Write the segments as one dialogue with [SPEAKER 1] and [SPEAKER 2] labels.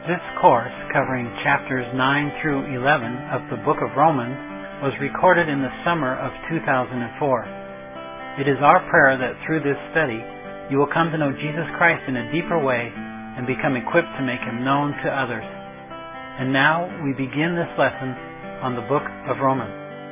[SPEAKER 1] This course, covering chapters 9 through 11 of the book of Romans, was recorded in the summer of 2004. It is our prayer that through this study you will come to know Jesus Christ in a deeper way and become equipped to make Him known to others. And now we begin this lesson on the book of Romans.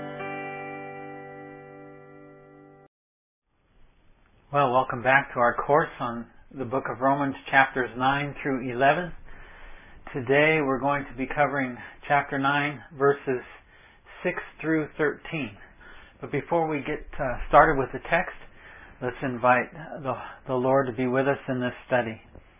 [SPEAKER 1] Well, welcome back to our course on the book of Romans, chapters 9 through 11. Today we're going to be covering chapter 9, verses 6 through 13. But before we get started with the text, let's invite the Lord to be with us in this study.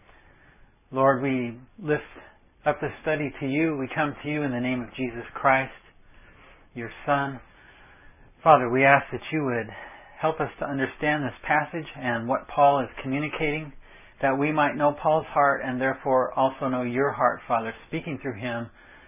[SPEAKER 1] Lord, we lift up this study to you. We come to you in the name of Jesus Christ, your Son. Father, we ask that you would help us to understand this passage and what Paul is communicating, that we might know Paul's heart and therefore also know your heart, Father, speaking through him,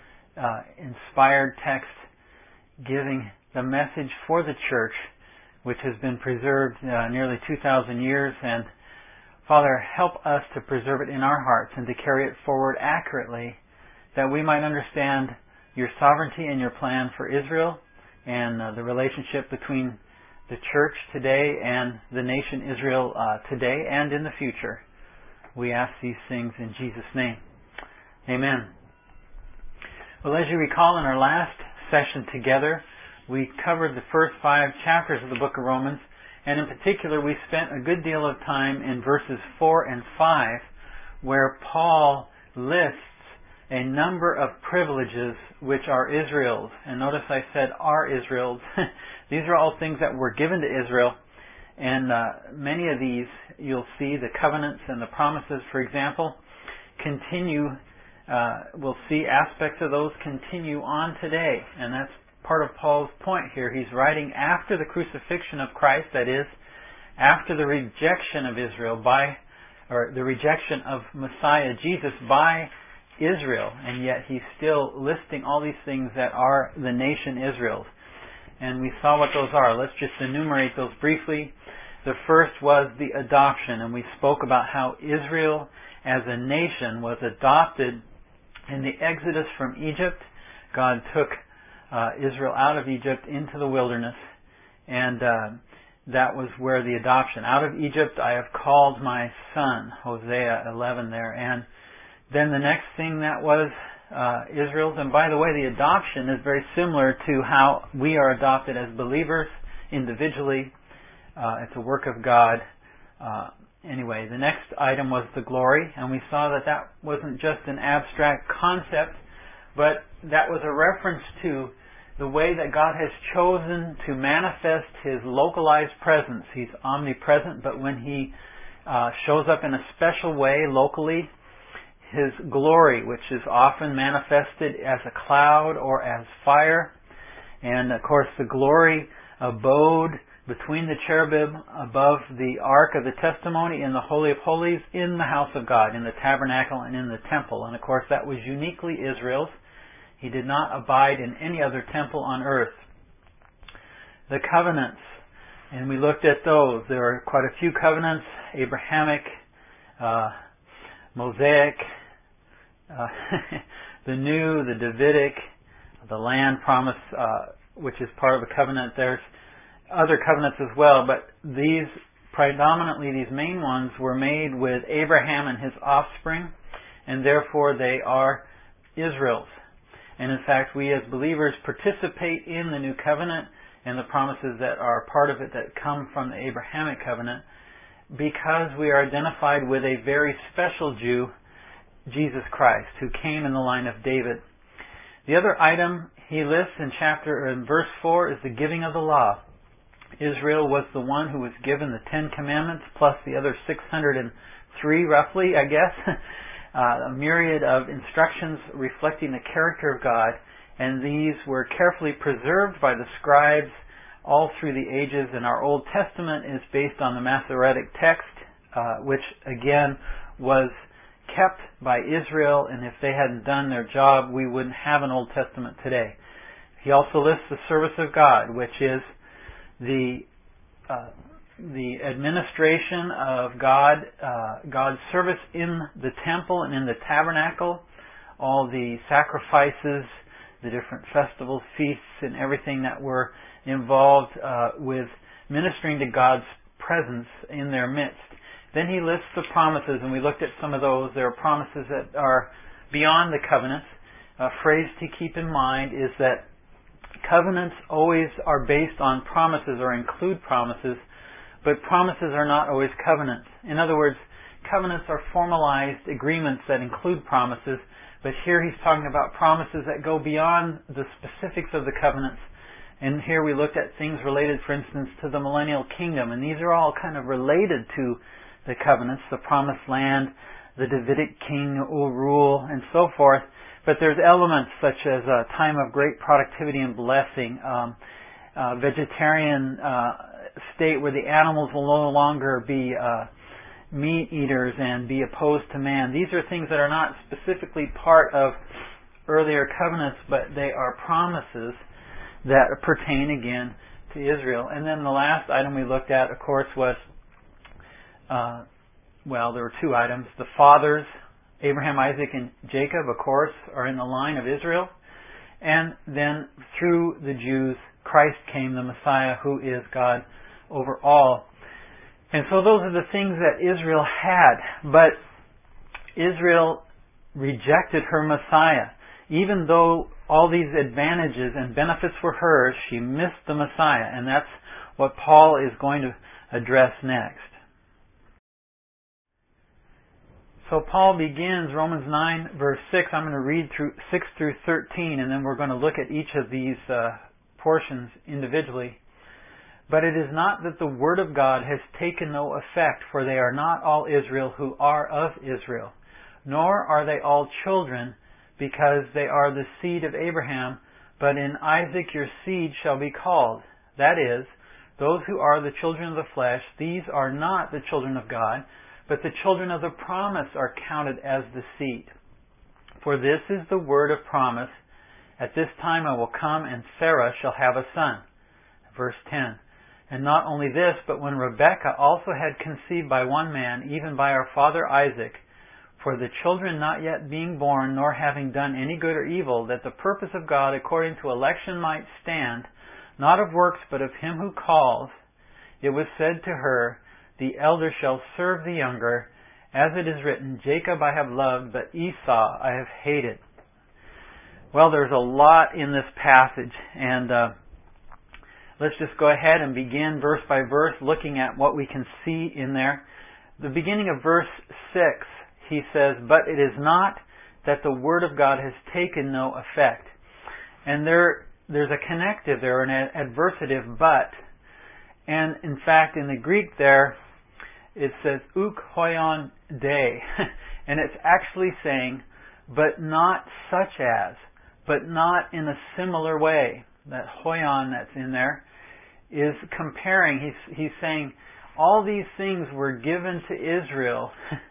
[SPEAKER 1] inspired text, giving the message for the church, which has been preserved nearly 2,000 years. And Father, help us to preserve it in our hearts and to carry it forward accurately, that we might understand your sovereignty and your plan for Israel and the relationship between the church today and the nation Israel today and in the future. We ask these things in Jesus' name. Amen. Well, as you recall, in our last session together, we covered the first 5 chapters of the book of Romans, and in particular, we spent a good deal of time in verses 4 and 5, where Paul lists a number of privileges which are Israel's. And notice I said are Israel's. These are all things that were given to Israel. And many of these, you'll see the covenants and the promises, for example, continue. We'll see aspects of those continue on today. And that's part of Paul's point here. He's writing after the crucifixion of Christ, that is, after the rejection of Israel or the rejection of Messiah Jesus by Israel. And yet he's still listing all these things that are the nation Israel's. And we saw what those are. Let's just enumerate those briefly. The first was the adoption, and we spoke about how Israel as a nation was adopted in the Exodus from Egypt. God took Israel out of Egypt into the wilderness, and that was where the adoption. Out of Egypt I have called my son, Hosea 11 there. And then the next thing that was Israel's, and by the way, the adoption is very similar to how we are adopted as believers individually. It's a work of God. Anyway, the next item was the glory, and we saw that that wasn't just an abstract concept, but that was a reference to the way that God has chosen to manifest His localized presence. He's omnipresent, but when He shows up in a special way locally, His glory, which is often manifested as a cloud or as fire. And of course the glory abode between the cherubim above the Ark of the Testimony in the Holy of Holies in the house of God, in the tabernacle and in the temple. And of course that was uniquely Israel's. He did not abide in any other temple on earth. The covenants, and we looked at those. There are quite a few covenants: Abrahamic, Mosaic, the New, the Davidic, the land promise, which is part of a covenant. There's other covenants as well, but these main ones were made with Abraham and his offspring, and therefore they are Israel's. And in fact, we as believers participate in the new covenant and the promises that are part of it that come from the Abrahamic covenant, because we are identified with a very special Jew, Jesus Christ, who came in the line of David. The other item he lists in verse 4 is the giving of the law. Israel was the one who was given the 10 Commandments plus the other 603 roughly, I guess, a myriad of instructions reflecting the character of God, and these were carefully preserved by the scribes all through the ages. And our Old Testament is based on the Masoretic text, which again was kept by Israel, and if they hadn't done their job, we wouldn't have an Old Testament today. He also lists the service of God, which is the administration of God's service in the temple and in the tabernacle, all the sacrifices, the different festivals, feasts, and everything that were involved with ministering to God's presence in their midst. Then he lists the promises, and we looked at some of those. There are promises that are beyond the covenants. A phrase to keep in mind is that covenants always are based on promises or include promises, but promises are not always covenants. In other words, covenants are formalized agreements that include promises, but here he's talking about promises that go beyond the specifics of the covenants. And here we looked at things related, for instance, to the millennial kingdom, and these are all kind of related to the covenants, the promised land, the Davidic king will rule, and so forth. But there's elements such as a time of great productivity and blessing, vegetarian state where the animals will no longer be meat eaters and be opposed to man. These are things that are not specifically part of earlier covenants, but they are promises that pertain again to Israel. And then the last item we looked at, of course, was, there were two items. The fathers, Abraham, Isaac, and Jacob, of course, are in the line of Israel. And then through the Jews, Christ came, the Messiah, who is God over all. And so those are the things that Israel had. But Israel rejected her Messiah. Even though all these advantages and benefits were hers, she missed the Messiah. And that's what Paul is going to address next. So Paul begins Romans 9, verse 6. I'm going to read through 6 through 13, and then we're going to look at each of these portions individually. But it is not that the word of God has taken no effect, for they are not all Israel who are of Israel, nor are they all children, because they are the seed of Abraham, but in Isaac your seed shall be called. That is, those who are the children of the flesh, these are not the children of God, but the children of the promise are counted as the seed. For this is the word of promise, at this time I will come, and Sarah shall have a son. Verse 10. And not only this, but when Rebekah also had conceived by one man, even by our father Isaac, for the children not yet being born, nor having done any good or evil, that the purpose of God according to election might stand, not of works, but of him who calls, it was said to her, the elder shall serve the younger, as it is written, Jacob I have loved, but Esau I have hated. Well, there's a lot in this passage, and let's just go ahead and begin verse by verse, looking at what we can see in there. The beginning of verse 6, he says, but it is not that the word of God has taken no effect. And there's a connective there, an adversative, but. And in fact, in the Greek there, it says, uk hoion de. And it's actually saying, but not such as, but not in a similar way. That hoion that's in there is comparing. He's saying, all these things were given to Israel,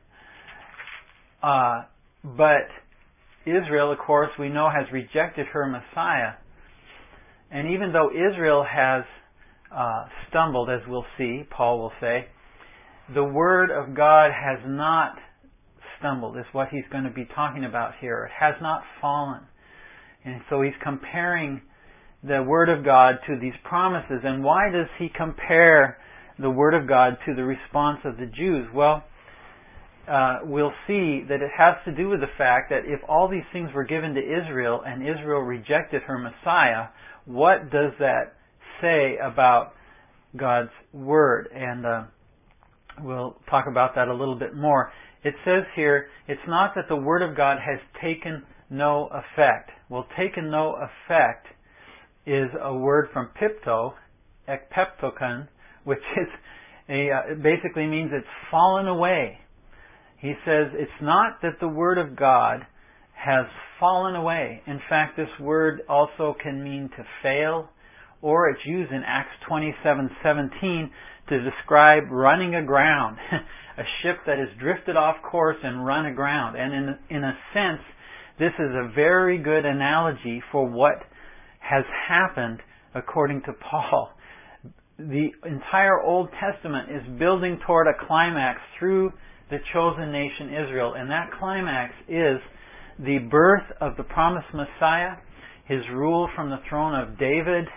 [SPEAKER 1] but Israel, of course, we know has rejected her Messiah. And even though Israel has stumbled, as we'll see, Paul will say, the Word of God has not stumbled, is what he's going to be talking about here. It has not fallen. And so he's comparing the Word of God to these promises. And why does he compare the Word of God to the response of the Jews? Well, we'll see that it has to do with the fact that if all these things were given to Israel and Israel rejected her Messiah, what does that say about God's Word? And we'll talk about that a little bit more. It says here, it's not that the Word of God has taken no effect. Well, taken no effect is a word from pipto, ekpeptokon, which is it basically means it's fallen away. He says it's not that the Word of God has fallen away. In fact, this word also can mean to fail, or it's used in Acts 27:17 to describe running aground, a ship that has drifted off course and run aground. And in a sense, this is a very good analogy for what has happened according to Paul. The entire Old Testament is building toward a climax through the chosen nation Israel, and that climax is the birth of the promised Messiah, His rule from the throne of David,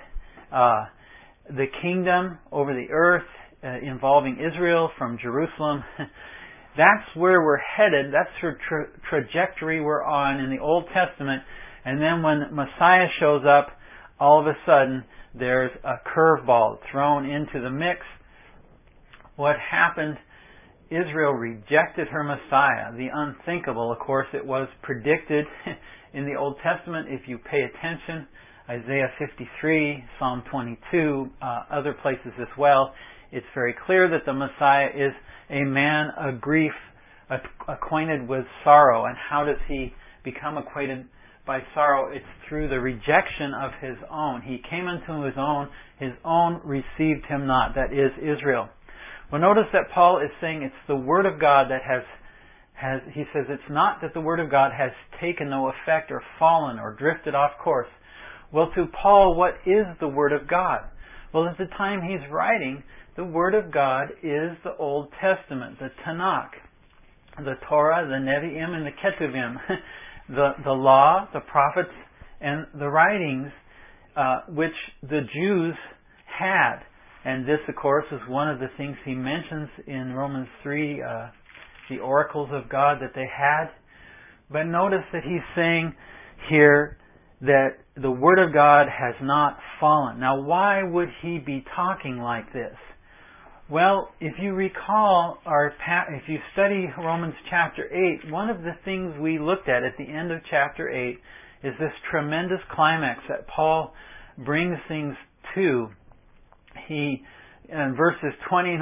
[SPEAKER 1] the kingdom over the earth involving Israel from Jerusalem. That's where we're headed. That's the trajectory we're on in the Old Testament. And then when Messiah shows up, all of a sudden there's a curveball thrown into the mix. What happened? Israel rejected her Messiah. The unthinkable, of course, it was predicted in the Old Testament. If you pay attention, Isaiah 53, Psalm 22, other places as well, it's very clear that the Messiah is a man of grief, acquainted with sorrow. And how does he become acquainted by sorrow? It's through the rejection of his own. He came unto his own received him not. That is Israel. Well, notice that Paul is saying it's the Word of God that has, he says it's not that the Word of God has taken no effect or fallen or drifted off course. Well, to Paul, what is the Word of God? Well, at the time he's writing, the Word of God is the Old Testament, the Tanakh, the Torah, the Nevi'im, and the Ketuvim, the law, the prophets, and the writings which the Jews had. And this, of course, is one of the things he mentions in Romans 3, the oracles of God that they had. But notice that he's saying here that the Word of God has not fallen. Now, why would he be talking like this? Well, if you recall, if you study Romans chapter 8, one of the things we looked at the end of chapter 8 is this tremendous climax that Paul brings things to. He, in verses 28,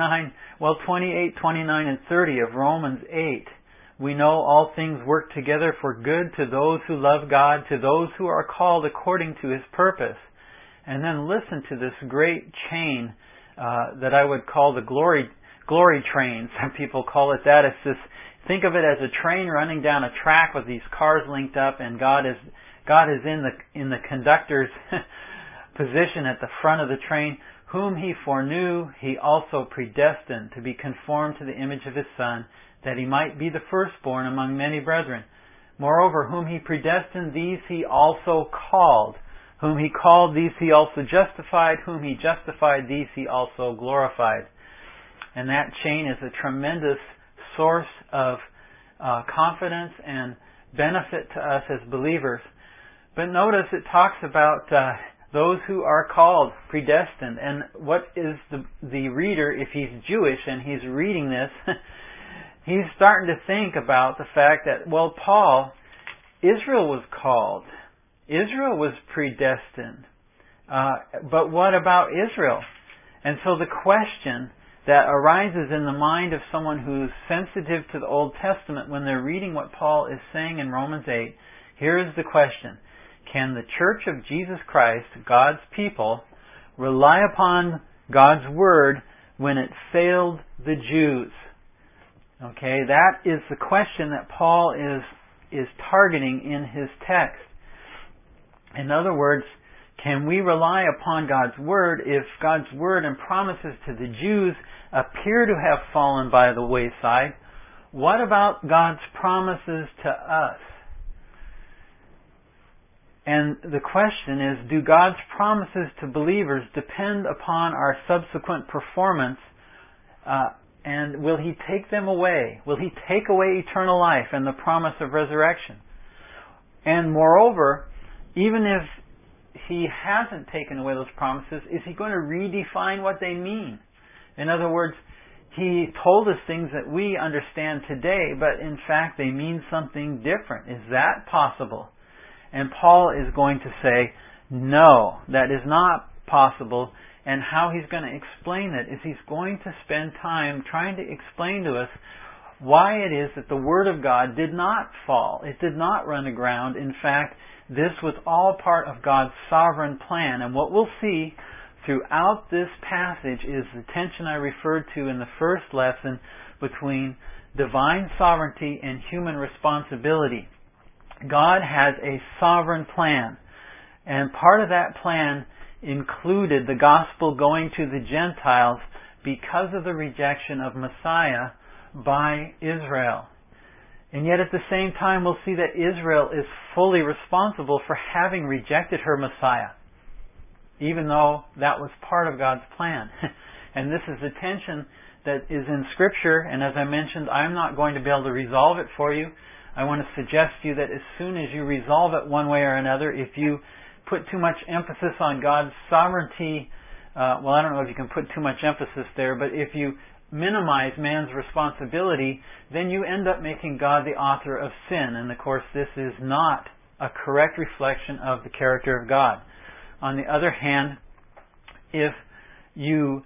[SPEAKER 1] 29, and 30 of Romans 8, we know all things work together for good to those who love God, to those who are called according to His purpose. And then listen to this great chain that I would call the glory train. Some people call it that. It's this. Think of it as a train running down a track with these cars linked up, and God is in the conductor's position at the front of the train. Whom He foreknew, He also predestined to be conformed to the image of His Son, that He might be the firstborn among many brethren. Moreover, whom He predestined, these He also called. Whom He called, these He also justified. Whom He justified, these He also glorified. And that chain is a tremendous source of confidence and benefit to us as believers. But notice it talks about those who are called, predestined. And what is the reader, if he's Jewish and he's reading this, he's starting to think about the fact that, well, Paul, Israel was called. Israel was predestined. But what about Israel? And so the question that arises in the mind of someone who's sensitive to the Old Testament when they're reading what Paul is saying in Romans 8, here is the question. Can the Church of Jesus Christ, God's people, rely upon God's Word when it failed the Jews? Okay, that is the question that Paul is targeting in his text. In other words, can we rely upon God's Word if God's Word and promises to the Jews appear to have fallen by the wayside? What about God's promises to us? And the question is, do God's promises to believers depend upon our subsequent performance? And will He take them away? Will He take away eternal life and the promise of resurrection? And moreover, even if He hasn't taken away those promises, is He going to redefine what they mean? In other words, He told us things that we understand today, but in fact they mean something different. Is that possible? And Paul is going to say, no, that is not possible. And how he's going to explain it is he's going to spend time trying to explain to us why it is that the Word of God did not fall. It did not run aground. In fact, this was all part of God's sovereign plan. And what we'll see throughout this passage is the tension I referred to in the first lesson between divine sovereignty and human responsibility. God has a sovereign plan, and part of that plan included the gospel going to the Gentiles because of the rejection of Messiah by Israel. And yet at the same time, we'll see that Israel is fully responsible for having rejected her Messiah, even though that was part of God's plan. And this is the tension that is in Scripture, and as I mentioned, I'm not going to be able to resolve it for you. I want to suggest to you that as soon as you resolve it one way or another, if you put too much emphasis on God's sovereignty, well, I don't know if you can put too much emphasis there, but if you minimize man's responsibility, then you end up making God the author of sin. And of course, this is not a correct reflection of the character of God. On the other hand, if you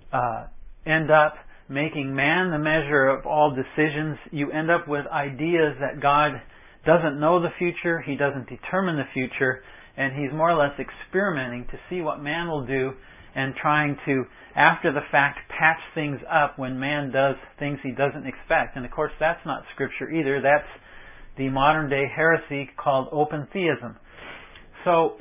[SPEAKER 1] end up making man the measure of all decisions, you end up with ideas that God doesn't know the future, He doesn't determine the future, and He's more or less experimenting to see what man will do and trying to, after the fact, patch things up when man does things he doesn't expect. And of course, that's not Scripture either. That's the modern day heresy called open theism. So,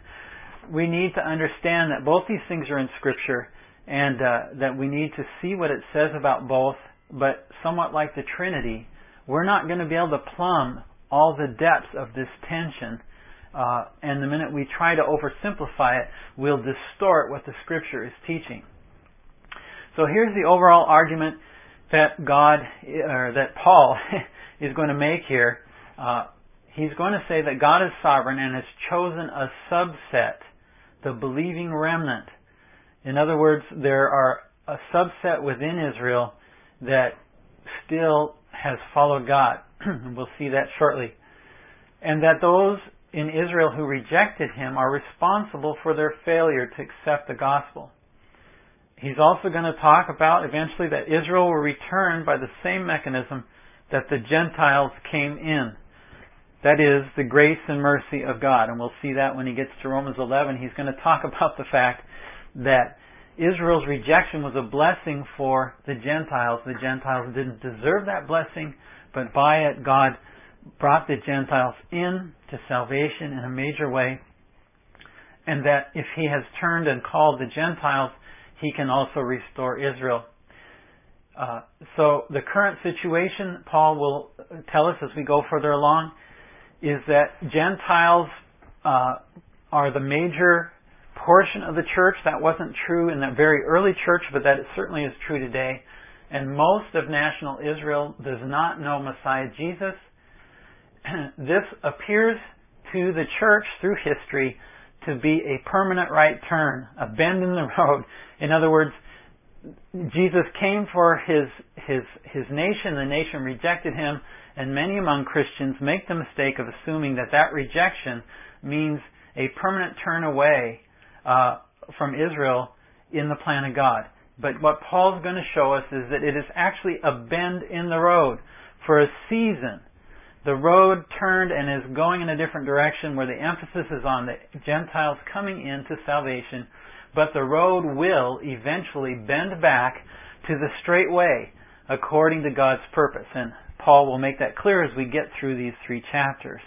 [SPEAKER 1] we need to understand that both these things are in Scripture, and that we need to see what it says about both, but somewhat like the Trinity, we're not going to be able to plumb all the depths of this tension, and the minute we try to oversimplify it, we'll distort what the Scripture is teaching. So here's the overall argument that that Paul is going to make here. He's going to say that God is sovereign and has chosen a subset, the believing remnant. In other words, there are a subset within Israel that still has followed God. We'll see that shortly. And that those in Israel who rejected Him are responsible for their failure to accept the gospel. He's also going to talk about eventually that Israel will return by the same mechanism that the Gentiles came in. That is, the grace and mercy of God. And we'll see that when he gets to Romans 11. He's going to talk about the fact that Israel's rejection was a blessing for the Gentiles. The Gentiles didn't deserve that blessing, but by it God brought the Gentiles in to salvation in a major way. And that if He has turned and called the Gentiles, He can also restore Israel. So the current situation, Paul will tell us as we go further along, is that Gentiles are the major portion of the church. That wasn't true in that very early church, but that it certainly is true today. And most of national Israel does not know Messiah Jesus. This appears to the church through history to be a permanent right turn, a bend in the road. In other words, Jesus came for his nation, the nation rejected Him, and many among Christians make the mistake of assuming that that rejection means a permanent turn away from Israel in the plan of God. But what Paul's going to show us is that it is actually a bend in the road. For a season, the road turned and is going in a different direction where the emphasis is on the Gentiles coming into salvation, but the road will eventually bend back to the straight way according to God's purpose. And Paul will make that clear as we get through these 3 chapters.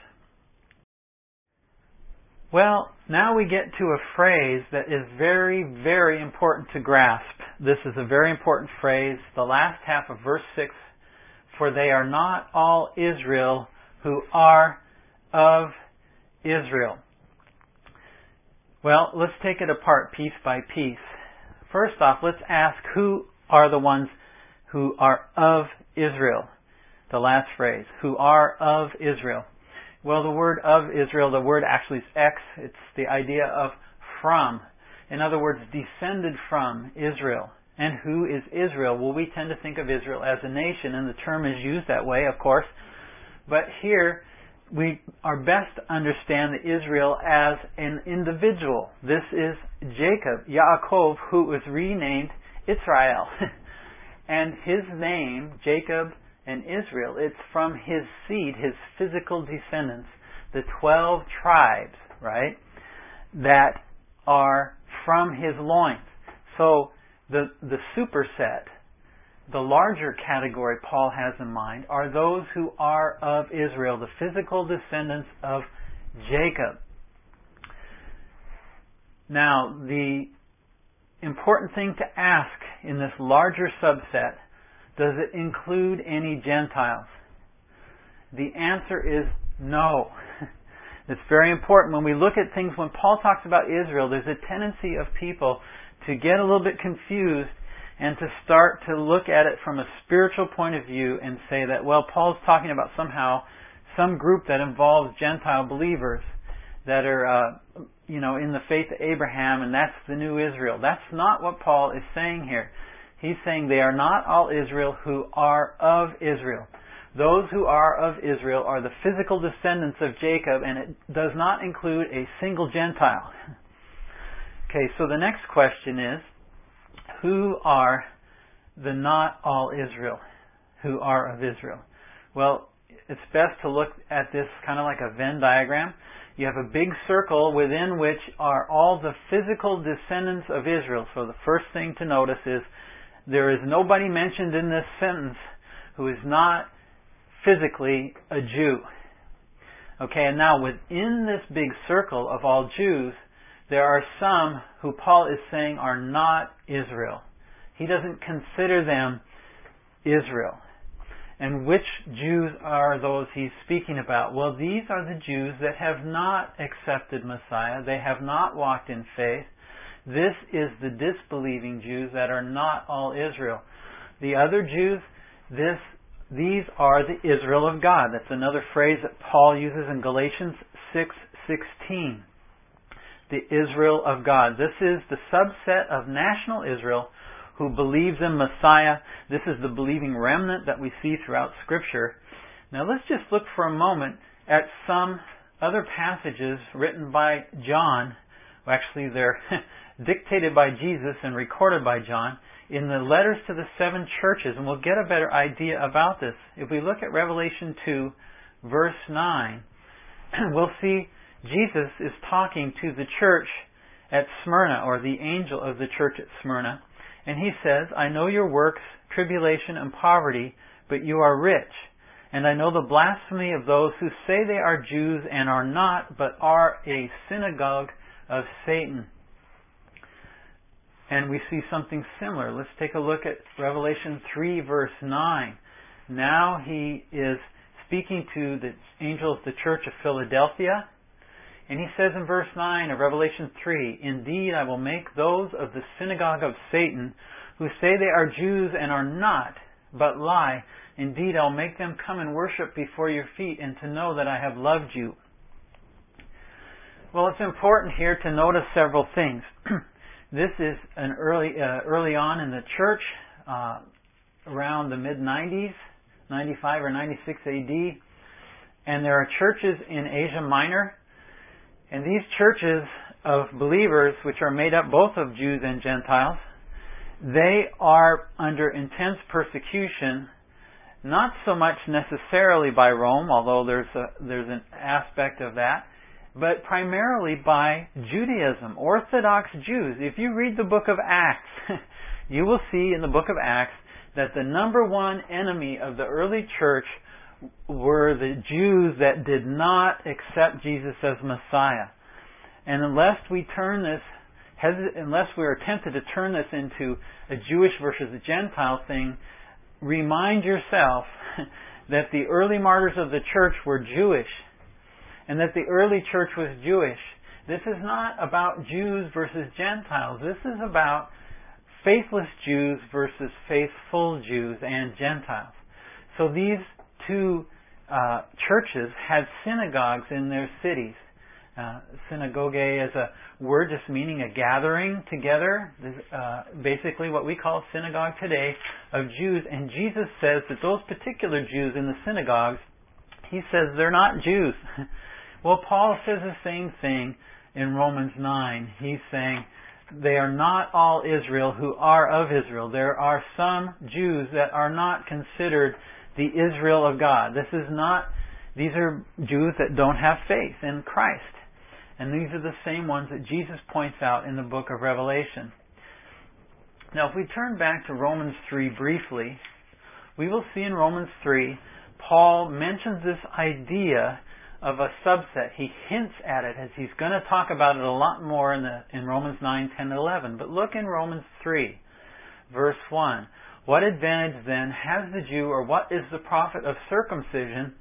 [SPEAKER 1] Well, now we get to a phrase that is very, very important to grasp. This is a very important phrase, the last half of verse 6, for they are not all Israel who are of Israel. Well, let's take it apart piece by piece. First off, let's ask who are the ones who are of Israel. The last phrase, who are of Israel. Well, the word of Israel, the word actually is ex. It's the idea of from. In other words, descended from Israel. And who is Israel? Well, we tend to think of Israel as a nation, and the term is used that way, of course. But here, we are best to understand Israel as an individual. This is Jacob, Yaakov, who was renamed Israel. And his name, Jacob and Israel, it's from his seed, his physical descendants, the 12 tribes, right, that are from his loins. So the superset, the larger category Paul has in mind, are those who are of Israel, the physical descendants of Jacob. Now, the important thing to ask in this larger subset, does it include any Gentiles? The answer is no. It's very important. When we look at things, when Paul talks about Israel, there's a tendency of people to get a little bit confused and to start to look at it from a spiritual point of view and say that, well, Paul's talking about somehow some group that involves Gentile believers that are, in the faith of Abraham, and that's the new Israel. That's not what Paul is saying here. He's saying they are not all Israel who are of Israel. Those who are of Israel are the physical descendants of Jacob, and it does not include a single Gentile. Okay, so the next question is, who are the not all Israel who are of Israel? Well, it's best to look at this kind of like a Venn diagram. You have a big circle within which are all the physical descendants of Israel. So the first thing to notice is there is nobody mentioned in this sentence who is not physically a Jew. Okay, and now within this big circle of all Jews, there are some who Paul is saying are not Israel. He doesn't consider them Israel. And which Jews are those he's speaking about? Well, these are the Jews that have not accepted Messiah. They have not walked in faith. This is the disbelieving Jews that are not all Israel. The other Jews, these are the Israel of God. That's another phrase that Paul uses in Galatians 6:16. The Israel of God. This is the subset of national Israel who believes in Messiah. This is the believing remnant that we see throughout Scripture. Now let's just look for a moment at some other passages written by John. Actually, they're dictated by Jesus and recorded by John in the letters to the 7 churches, and we'll get a better idea about this. If we look at Revelation 2, verse 9, we'll see Jesus is talking to the church at Smyrna, or the angel of the church at Smyrna. And he says, I know your works, tribulation, and poverty, but you are rich. And I know the blasphemy of those who say they are Jews and are not, but are a synagogue of Satan. And we see something similar. Let's take a look at Revelation 3, verse 9. Now he is speaking to the angel of the church of Philadelphia. And he says in verse 9 of Revelation 3, Indeed, I will make those of the synagogue of Satan who say they are Jews and are not, but lie. Indeed, I'll make them come and worship before your feet and to know that I have loved you. Well, it's important here to notice several things. This is an early on in the church, around the mid-90s, 95 or 96 AD. And there are churches in Asia Minor. And these churches of believers, which are made up both of Jews and Gentiles, they are under intense persecution, not so much necessarily by Rome, although there's an aspect of that, but primarily by Judaism, Orthodox Jews. If you read the book of Acts, you will see in the book of Acts that the number one enemy of the early church were the Jews that did not accept Jesus as Messiah. And unless we are tempted to turn this into a Jewish versus a Gentile thing, remind yourself that the early martyrs of the church were Jewish, and that the early church was Jewish. This is not about Jews versus Gentiles. This is about faithless Jews versus faithful Jews and Gentiles. So these two churches had synagogues in their cities. Synagogue is a word just meaning a gathering together. Basically what we call synagogue today of Jews. And Jesus says that those particular Jews in the synagogues, he says they're not Jews. Well, Paul says the same thing in Romans 9. He's saying they are not all Israel who are of Israel. There are some Jews that are not considered the Israel of God. These are Jews that don't have faith in Christ. And these are the same ones that Jesus points out in the book of Revelation. Now, if we turn back to Romans 3 briefly, we will see in Romans 3, Paul mentions this idea of a subset. He hints at it as he's going to talk about it a lot more in Romans 9, 10, and 11. But look in Romans 3, verse 1. What advantage then has the Jew, or what is the profit of circumcision,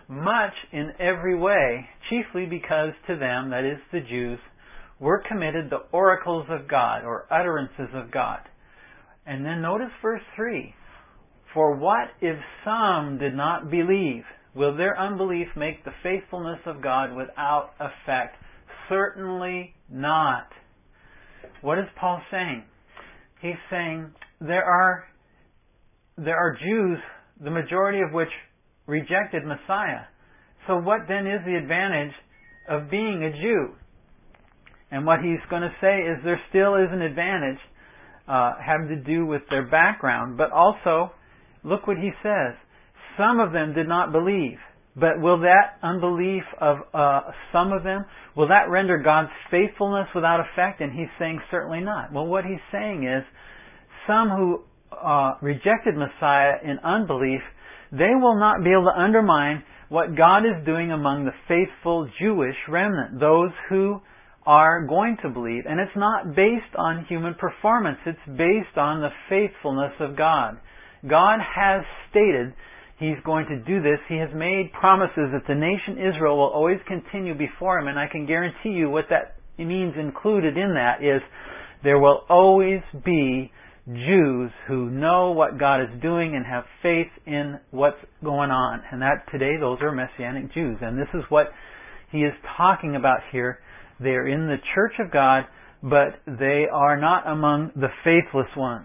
[SPEAKER 1] much in every way, chiefly because to them, that is the Jews, were committed the oracles of God, or utterances of God. And then notice verse 3. For what if some did not believe? Will their unbelief make the faithfulness of God without effect? Certainly not. What is Paul saying? He's saying there are Jews, the majority of which rejected Messiah. So what then is the advantage of being a Jew? And what he's going to say is there still is an advantage having to do with their background. But also, look what he says. Some of them did not believe. But will that unbelief of some of them, will that render God's faithfulness without effect? And he's saying certainly not. Well, what he's saying is some who rejected Messiah in unbelief, they will not be able to undermine what God is doing among the faithful Jewish remnant, those who are going to believe. And it's not based on human performance. It's based on the faithfulness of God. God has stated He's going to do this. He has made promises that the nation Israel will always continue before Him. And I can guarantee you what that means included in that is there will always be Jews who know what God is doing and have faith in what's going on. And that today those are Messianic Jews. And this is what he is talking about here. They are in the church of God, but they are not among the faithless ones.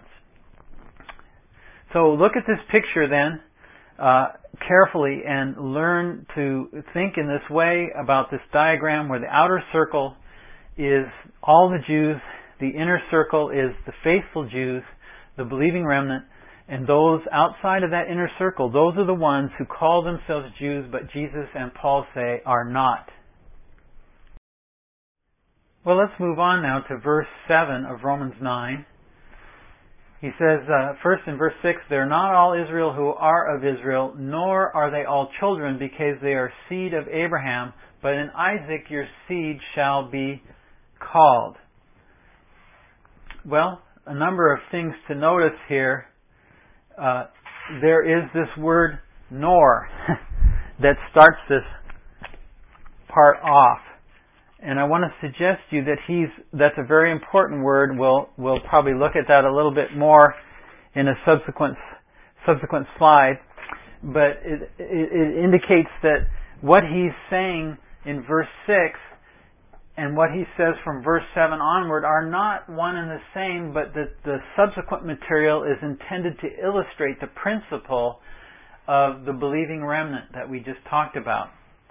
[SPEAKER 1] So look at this picture then carefully and learn to think in this way about this diagram where the outer circle is all the Jews, the inner circle is the faithful Jews, the believing remnant, and those outside of that inner circle, those are the ones who call themselves Jews, but Jesus and Paul say are not. Well, let's move on now to verse 7 of Romans 9. He says, first in verse 6, they are not all Israel who are of Israel, nor are they all children, because they are seed of Abraham, but in Isaac your seed shall be called. Well, a number of things to notice here. There is this word nor that starts this part off. And I want to suggest to you that that's a very important word. We'll probably look at that a little bit more in a subsequent slide. But it indicates that what he's saying in verse 6 and what he says from verse 7 onward are not one and the same, but that the subsequent material is intended to illustrate the principle of the believing remnant that we just talked about.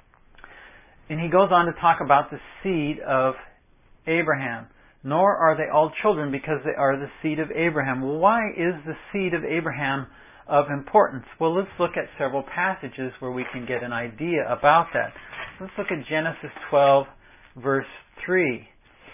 [SPEAKER 1] And he goes on to talk about the seed of Abraham. Nor are they all children because they are the seed of Abraham. Well, why is the seed of Abraham of importance? Well, let's look at several passages where we can get an idea about that. Let's look at Genesis 12, verse 3.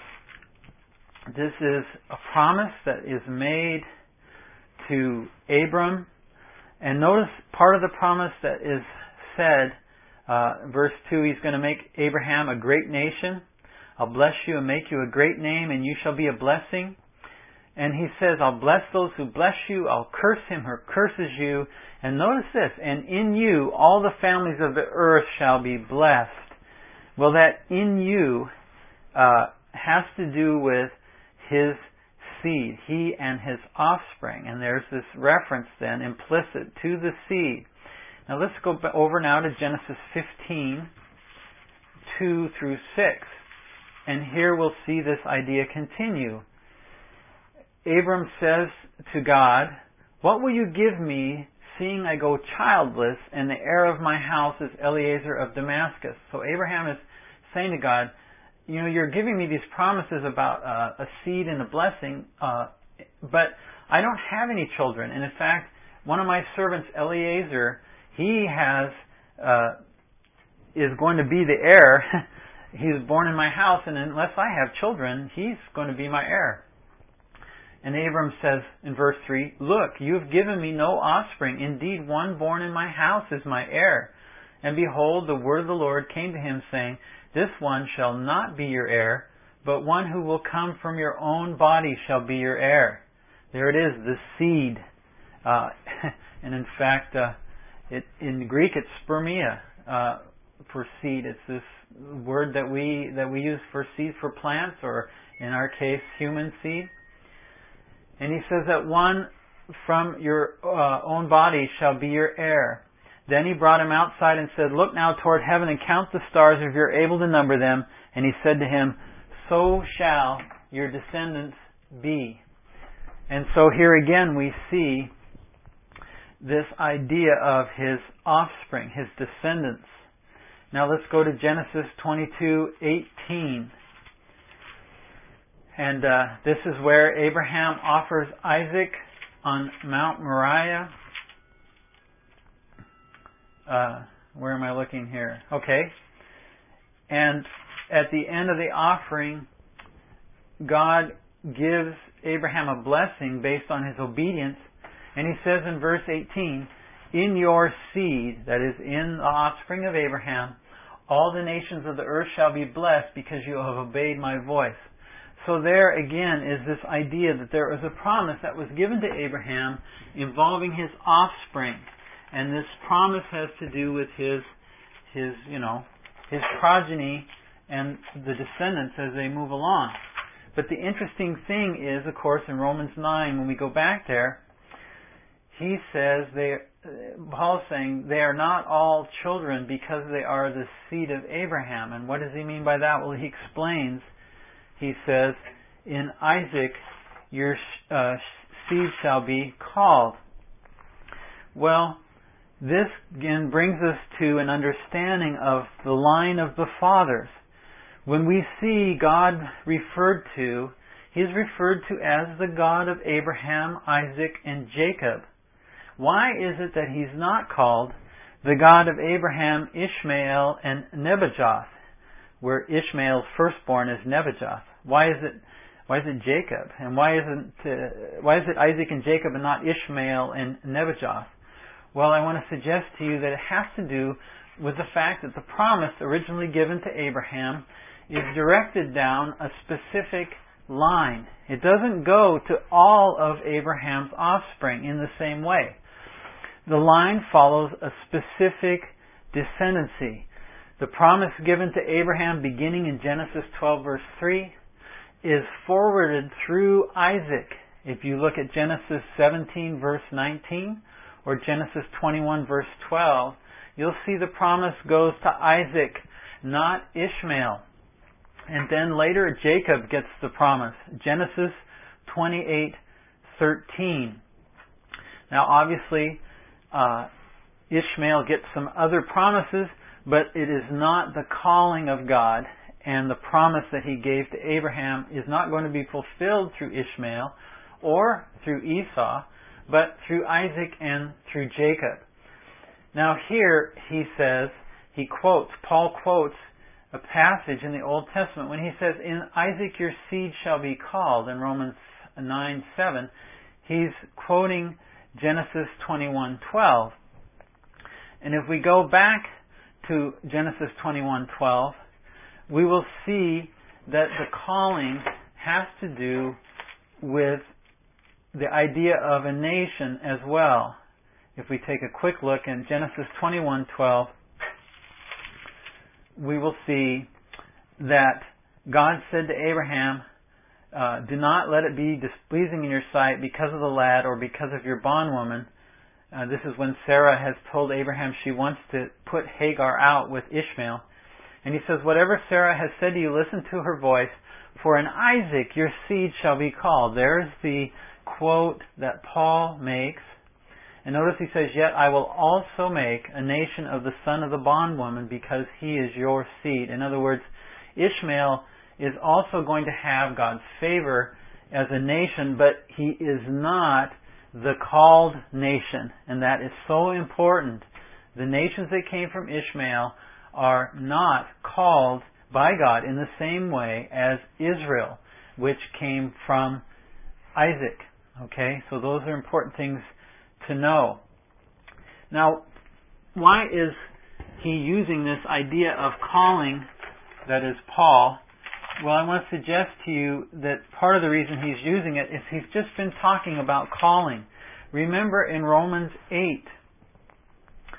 [SPEAKER 1] This is a promise that is made to Abram. And notice part of the promise that is said, verse 2, he's going to make Abraham a great nation. I'll bless you and make you a great name, and you shall be a blessing. And he says, I'll bless those who bless you. I'll curse him who curses you. And notice this, and in you all the families of the earth shall be blessed. Well, that in you has to do with his seed, he and his offspring. And there's this reference then implicit to the seed. Now let's go over now to Genesis 15, 2 through 6. And here we'll see this idea continue. Abram says to God, what will you give me, seeing I go childless, and the heir of my house is Eliezer of Damascus? So Abraham is saying to God, you're giving me these promises about a seed and a blessing, but I don't have any children. And in fact, one of my servants, Eliezer, he is going to be the heir. He's born in my house, and unless I have children, he's going to be my heir. And Abram says in verse 3, look, you have given me no offspring. Indeed, one born in my house is my heir. And behold, the word of the Lord came to him, saying, this one shall not be your heir, but one who will come from your own body shall be your heir. There it is, the seed. And in fact, in Greek it's spermia. for seed. It's this word that we use for seed for plants, or in our case, human seed. And he says that one from your own body shall be your heir. Then he brought him outside and said, "Look now toward heaven and count the stars if you're able to number them." And he said to him, "So shall your descendants be." And so here again we see this idea of his offspring, his descendants. Now let's go to Genesis 22:18. And this is where Abraham offers Isaac on Mount Moriah. Where am I looking here? Okay. And at the end of the offering, God gives Abraham a blessing based on his obedience. And he says in verse 18, "In your seed," that is, in the offspring of Abraham, "all the nations of the earth shall be blessed because you have obeyed my voice." So there again is this idea that there was a promise that was given to Abraham involving his offspring. And this promise has to do with his progeny and the descendants as they move along. But the interesting thing is, of course, in Romans 9, when we go back there, he says, Paul's saying, they are not all children because they are the seed of Abraham. And what does he mean by that? Well, he explains. He says, "In Isaac your seed shall be called." Well, this again brings us to an understanding of the line of the fathers. When we see God referred to, He is referred to as the God of Abraham, Isaac, and Jacob. Why is it that He's not called the God of Abraham, Ishmael, and Nebajoth, where Ishmael's firstborn is Nebajoth? Why is it Jacob? And why is it Isaac and Jacob and not Ishmael and Nebajoth? Well, I want to suggest to you that it has to do with the fact that the promise originally given to Abraham is directed down a specific line. It doesn't go to all of Abraham's offspring in the same way. The line follows a specific descendancy. The promise given to Abraham beginning in Genesis 12 verse 3 is forwarded through Isaac. If you look at Genesis 17 verse 19 or Genesis 21 verse 12, you'll see the promise goes to Isaac, not Ishmael. And then later Jacob gets the promise. Genesis 28:13. Now obviously Ishmael gets some other promises, but it is not the calling of God, and the promise that He gave to Abraham is not going to be fulfilled through Ishmael or through Esau, but through Isaac and through Jacob. Now here Paul quotes a passage in the Old Testament when he says, "In Isaac your seed shall be called," in Romans 9:7. He's quoting Genesis 21:12. And if we go back to Genesis 21:12, we will see that the calling has to do with the idea of a nation as well. If we take a quick look in Genesis 21:12, we will see that God said to Abraham, "Do not let it be displeasing in your sight because of the lad or because of your bondwoman." This is when Sarah has told Abraham she wants to put Hagar out with Ishmael. And he says, "Whatever Sarah has said to you, listen to her voice, for in Isaac your seed shall be called." There's the quote that Paul makes. And notice he says, "Yet I will also make a nation of the son of the bondwoman because he is your seed." In other words, Ishmael is also going to have God's favor as a nation, but he is not the called nation. And that is so important. The nations that came from Ishmael are not called by God in the same way as Israel, which came from Isaac. Okay, so those are important things to know. Now, why is he using this idea of calling, that is Paul? Well, I want to suggest to you that part of the reason he's using it is he's just been talking about calling. Remember in Romans 8,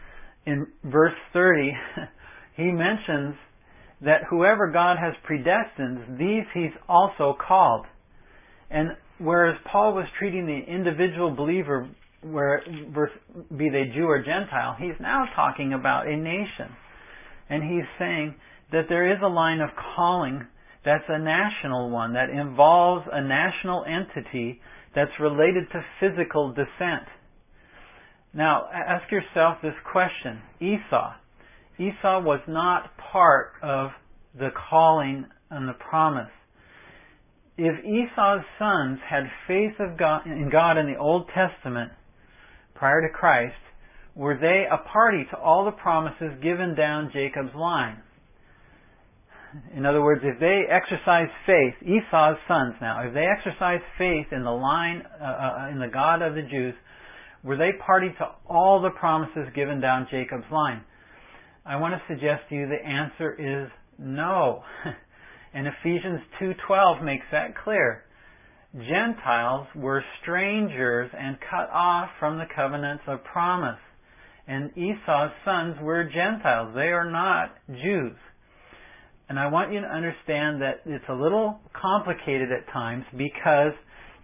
[SPEAKER 1] in verse 30, he mentions that whoever God has predestined, these He's also called. And whereas Paul was treating the individual believer, be they Jew or Gentile, he's now talking about a nation. And he's saying that there is a line of calling that's a national one, that involves a national entity that's related to physical descent. Now, ask yourself this question. Esau was not part of the calling and the promise. If Esau's sons had faith in God in the Old Testament prior to Christ, were they a party to all the promises given down Jacob's line? In other words, if they exercised faith, Esau's sons now, if they exercised faith in the line, in the God of the Jews, were they party to all the promises given down Jacob's line? I want to suggest to you the answer is no. And Ephesians 2:12 makes that clear. Gentiles were strangers and cut off from the covenants of promise. And Esau's sons were Gentiles. They are not Jews. And I want you to understand that it's a little complicated at times because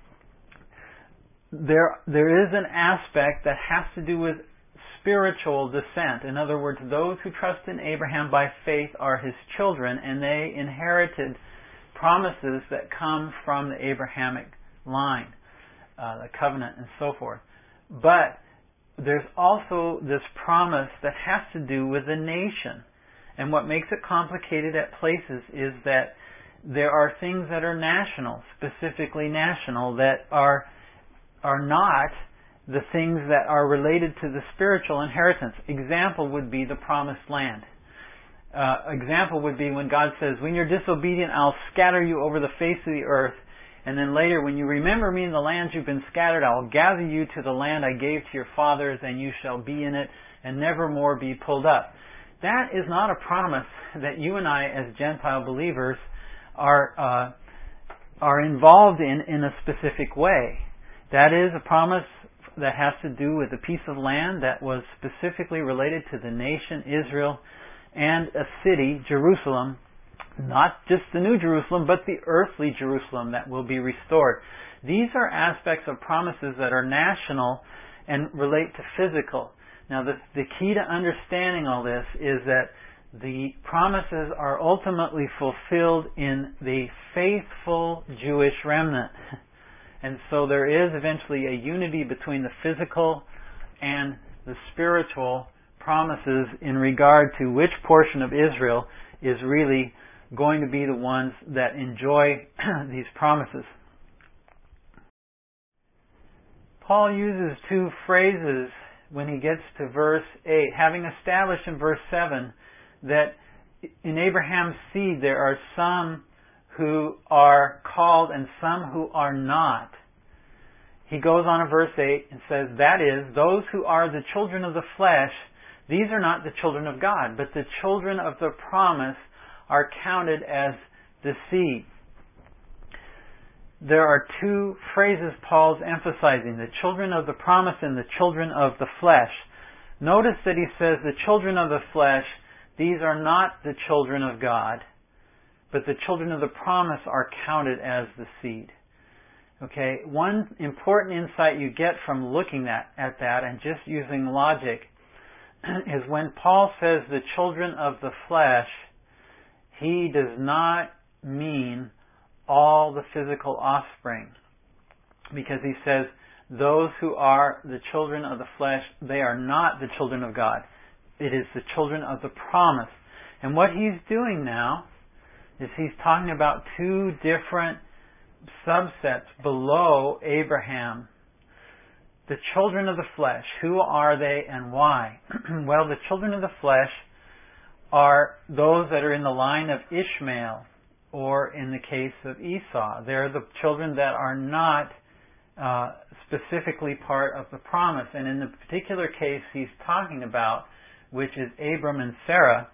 [SPEAKER 1] there is an aspect that has to do with spiritual descent. In other words, those who trust in Abraham by faith are his children, and they inherited promises that come from the Abrahamic line, the covenant and so forth. But there's also this promise that has to do with the nation. And what makes it complicated at places is that there are things that are national, specifically national, that are not the things that are related to the spiritual inheritance. Example would be the promised land. Example would be when God says, when you're disobedient, I'll scatter you over the face of the earth. And then later, when you remember me in the lands you've been scattered, I'll gather you to the land I gave to your fathers, and you shall be in it, and never more be pulled up. That is not a promise that you and I, as Gentile believers, are involved in a specific way. That is a promise that has to do with a piece of land that was specifically related to the nation Israel and a city, Jerusalem, not just the New Jerusalem, but the earthly Jerusalem that will be restored. These are aspects of promises that are national and relate to physical. Now, the key to understanding all this is that the promises are ultimately fulfilled in the faithful Jewish remnant. And so there is eventually a unity between the physical and the spiritual promises in regard to which portion of Israel is really going to be the ones that enjoy these promises. Paul uses two phrases when he gets to verse 8, having established in verse 7 that in Abraham's seed there are some who are called and some who are not. He goes on in verse 8 and says, that is, those who are the children of the flesh, these are not the children of God, but the children of the promise are counted as the seed. There are two phrases Paul's emphasizing, the children of the promise and the children of the flesh. Notice that he says the children of the flesh, these are not the children of God, but the children of the promise are counted as the seed. Okay, one important insight you get from looking at that and just using logic is when Paul says the children of the flesh, he does not mean all the physical offspring. Because he says, those who are the children of the flesh, they are not the children of God. It is the children of the promise. And what he's doing now is he's talking about two different subsets below Abraham. The children of the flesh, who are they and why? Well, the children of the flesh are those that are in the line of Ishmael, or in the case of Esau. They're the children that are not specifically part of the promise. And in the particular case he's talking about, which is Abram and Sarah,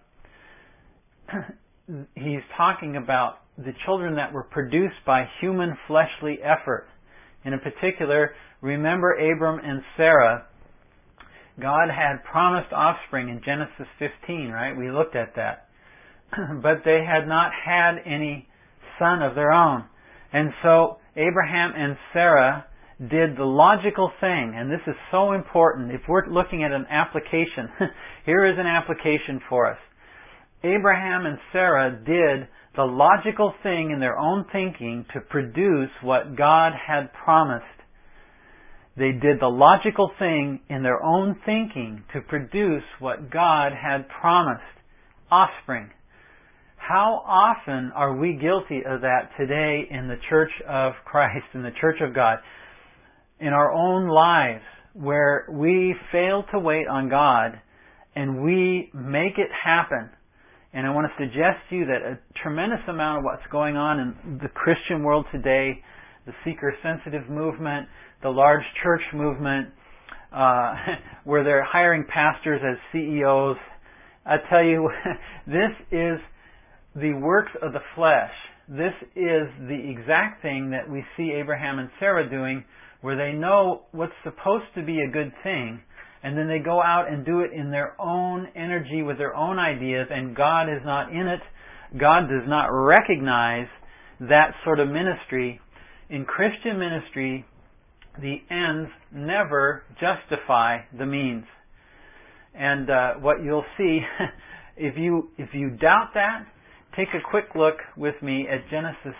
[SPEAKER 1] he's talking about the children that were produced by human fleshly effort. In particular, remember Abram and Sarah, God had promised offspring in Genesis 15, right? We looked at that. But they had not had any son of their own. And so Abraham and Sarah did the logical thing, and this is so important. If we're looking at an application, here is an application for us. Abraham and Sarah did the logical thing in their own thinking to produce what God had promised. They did the logical thing in their own thinking to produce what God had promised. Offspring. How often are we guilty of that today in the Church of Christ, in the Church of God, in our own lives, where we fail to wait on God and we make it happen? And I want to suggest to you that a tremendous amount of what's going on in the Christian world today, the seeker-sensitive movement, the large church movement, where they're hiring pastors as CEOs, I tell you, this is the works of the flesh. This is the exact thing that we see Abraham and Sarah doing, where they know what's supposed to be a good thing, and then they go out and do it in their own energy with their own ideas, and God is not in it. God does not recognize that sort of ministry. In Christian ministry, the ends never justify the means. And what you'll see, if you doubt that, take a quick look with me at Genesis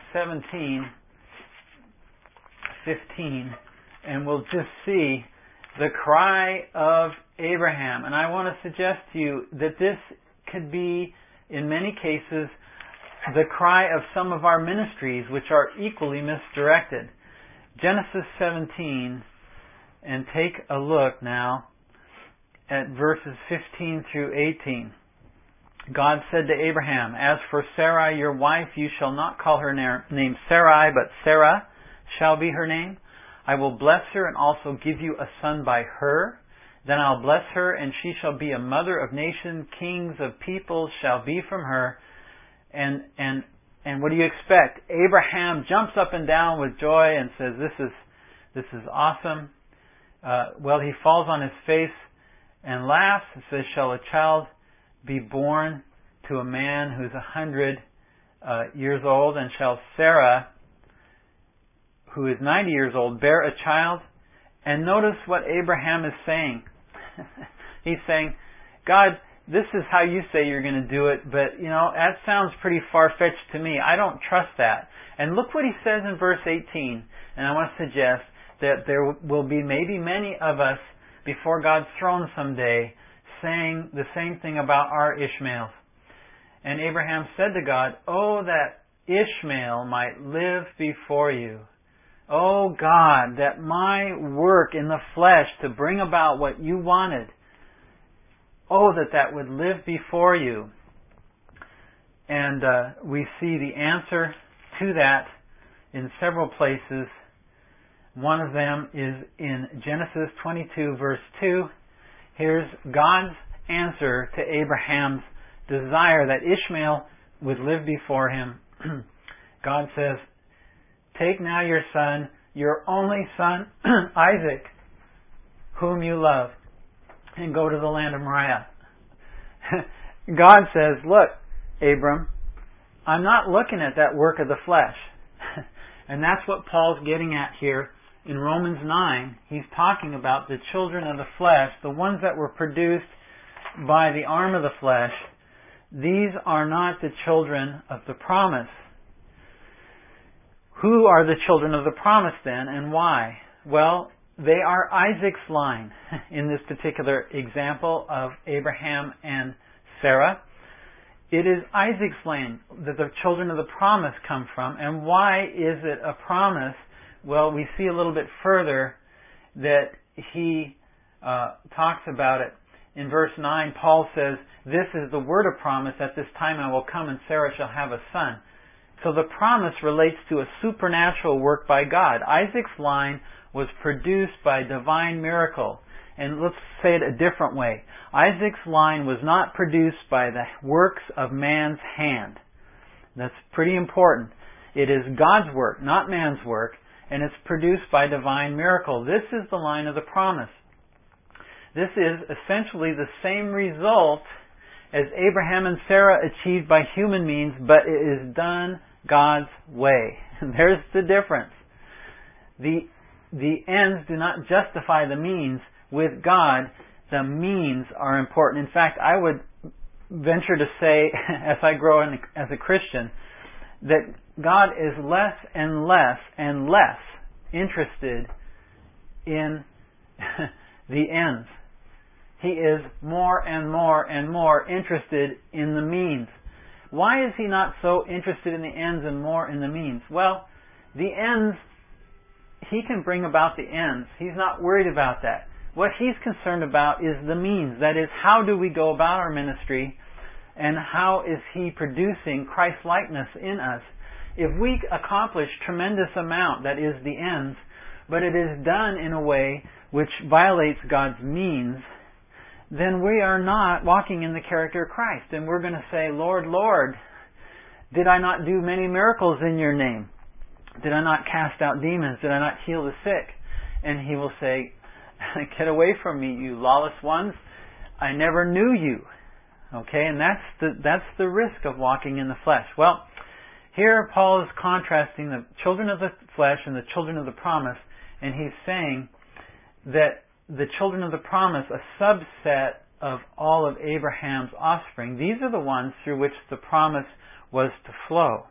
[SPEAKER 1] 17:15, and we'll just see the cry of Abraham. And I want to suggest to you that this could be, in many cases, the cry of some of our ministries, which are equally misdirected. Genesis 17, and take a look now at verses 15 through 18. God said to Abraham, "As for Sarai, your wife, you shall not call her name Sarai, but Sarah shall be her name. I will bless her and also give you a son by her. Then I'll bless her, and she shall be a mother of nations. Kings of peoples shall be from her." And what do you expect? Abraham jumps up and down with joy and says, "This is awesome." Well, he falls on his face and laughs. It says, "Shall a child be born to a man who's 100 years old, and shall Sarah, who is 90 years old, bear a child?" And notice what Abraham is saying. He's saying, "God, this is how you say you're going to do it, but, that sounds pretty far-fetched to me. I don't trust that." And look what he says in verse 18. And I want to suggest that there will be maybe many of us before God's throne someday saying the same thing about our Ishmaels. "And Abraham said to God, 'Oh, that Ishmael might live before you. Oh God, that my work in the flesh to bring about what you wanted, oh, that would live before you.'" And we see the answer to that in several places. One of them is in Genesis 22, verse 2. Here's God's answer to Abraham's desire that Ishmael would live before him. God says, "Take now your son, your only son, Isaac, whom you love, and go to the land of Moriah." God says, "Look, Abram, I'm not looking at that work of the flesh." And that's what Paul's getting at here in Romans 9. He's talking about the children of the flesh, the ones that were produced by the arm of the flesh. These are not the children of the promise. Who are the children of the promise then, and why? Well, they are Isaac's line in this particular example of Abraham and Sarah. It is Isaac's line that the children of the promise come from. And why is it a promise? Well, we see a little bit further that he talks about it. In verse 9, Paul says, "This is the word of promise, at this time I will come and Sarah shall have a son." So the promise relates to a supernatural work by God. Isaac's line was produced by divine miracle. And let's say it a different way. Isaac's line was not produced by the works of man's hand. That's pretty important. It is God's work, not man's work, and it's produced by divine miracle. This is the line of the promise. This is essentially the same result as Abraham and Sarah achieved by human means, but it is done God's way. There's the difference. The ends do not justify the means. With God, the means are important. In fact, I would venture to say, as I grow as a Christian, that God is less and less and less interested in the ends. He is more and more and more interested in the means. Why is He not so interested in the ends and more in the means? Well, the ends, He can bring about the ends. He's not worried about that. What He's concerned about is the means. That is, how do we go about our ministry, and how is He producing Christ-likeness in us? If we accomplish tremendous amount, that is the ends, but it is done in a way which violates God's means, then we are not walking in the character of Christ. And we're going to say, Lord, Lord, did I not do many miracles in Your name? Did I not cast out demons? Did I not heal the sick? And He will say, get away from me, you lawless ones. I never knew you. Okay, and that's the risk of walking in the flesh. Well, here Paul is contrasting the children of the flesh and the children of the promise, and he's saying that the children of the promise, a subset of all of Abraham's offspring, these are the ones through which the promise was to flow.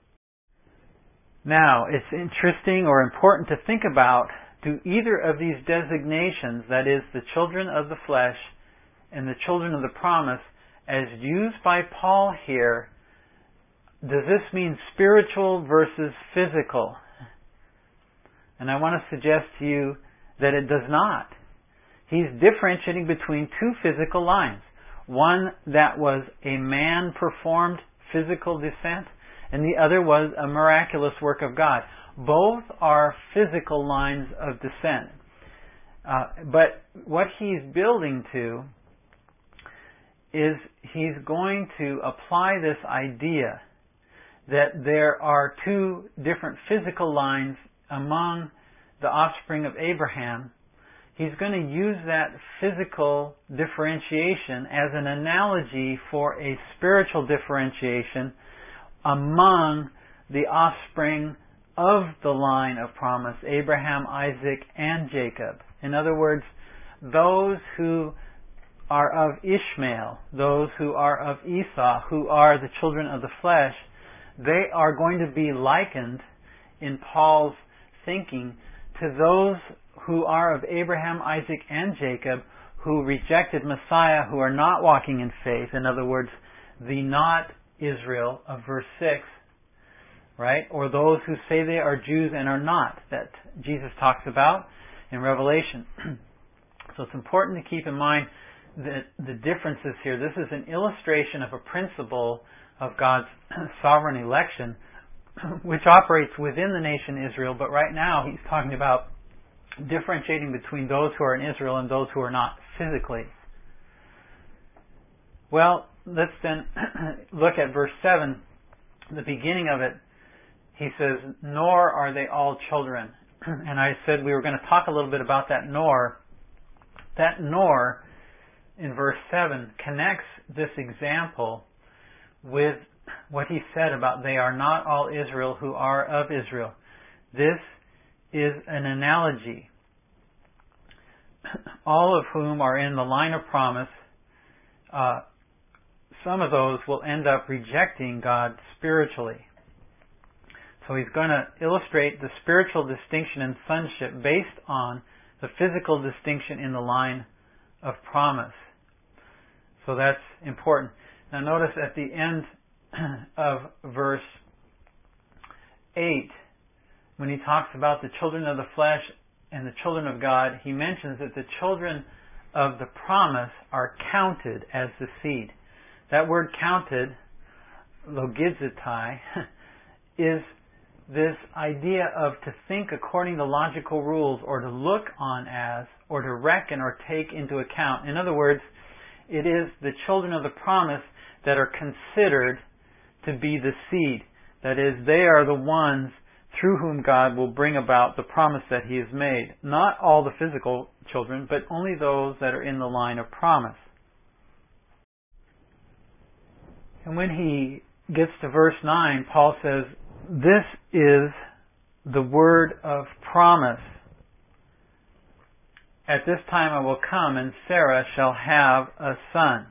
[SPEAKER 1] Now, it's interesting or important to think about, do either of these designations, that is, the children of the flesh and the children of the promise, as used by Paul here, does this mean spiritual versus physical? And I want to suggest to you that it does not. He's differentiating between two physical lines. One that was a man-performed physical descent, and the other was a miraculous work of God. Both are physical lines of descent. But what he's building to is he's going to apply this idea that there are two different physical lines among the offspring of Abraham. He's going to use that physical differentiation as an analogy for a spiritual differentiation among the offspring of the line of promise, Abraham, Isaac, and Jacob. In other words, those who are of Ishmael, those who are of Esau, who are the children of the flesh, they are going to be likened, in Paul's thinking, to those who are of Abraham, Isaac, and Jacob, who rejected Messiah, who are not walking in faith. In other words, the not Israel of verse 6, right? Or those who say they are Jews and are not, that Jesus talks about in Revelation. So it's important to keep in mind the differences here. This is an illustration of a principle of God's sovereign election, which operates within the nation Israel, but right now He's talking about differentiating between those who are in Israel and those who are not physically. Well, let's then look at verse 7, the beginning of it. He says, nor are they all children. And I said we were going to talk a little bit about that nor. That nor in verse 7 connects this example with what he said about they are not all Israel who are of Israel. This is an analogy. All of whom are in the line of promise, some of those will end up rejecting God spiritually. So he's going to illustrate the spiritual distinction in sonship based on the physical distinction in the line of promise. So that's important. Now notice at the end of verse 8, when he talks about the children of the flesh and the children of God, he mentions that the children of the promise are counted as the seed. That word counted, logizitai, is this idea of to think according to logical rules, or to look on as, or to reckon or take into account. In other words, it is the children of the promise that are considered to be the seed. That is, they are the ones through whom God will bring about the promise that He has made. Not all the physical children, but only those that are in the line of promise. And when he gets to verse 9, Paul says, "This is the word of promise. At this time I will come, and Sarah shall have a son."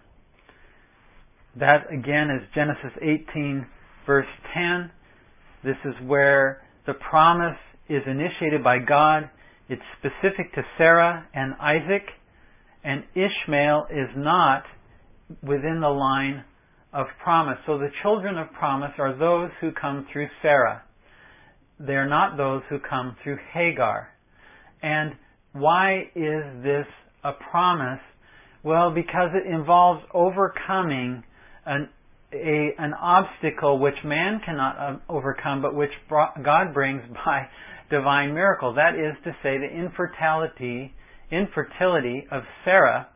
[SPEAKER 1] That again is Genesis 18 verse 10. This is where the promise is initiated by God. It's specific to Sarah and Isaac, and Ishmael is not within the line of promise. So the children of promise are those who come through Sarah. They are not those who come through Hagar. And why is this a promise? Well, because it involves overcoming an obstacle which man cannot overcome, but which God brings by divine miracle. That is to say, the infertility of Sarah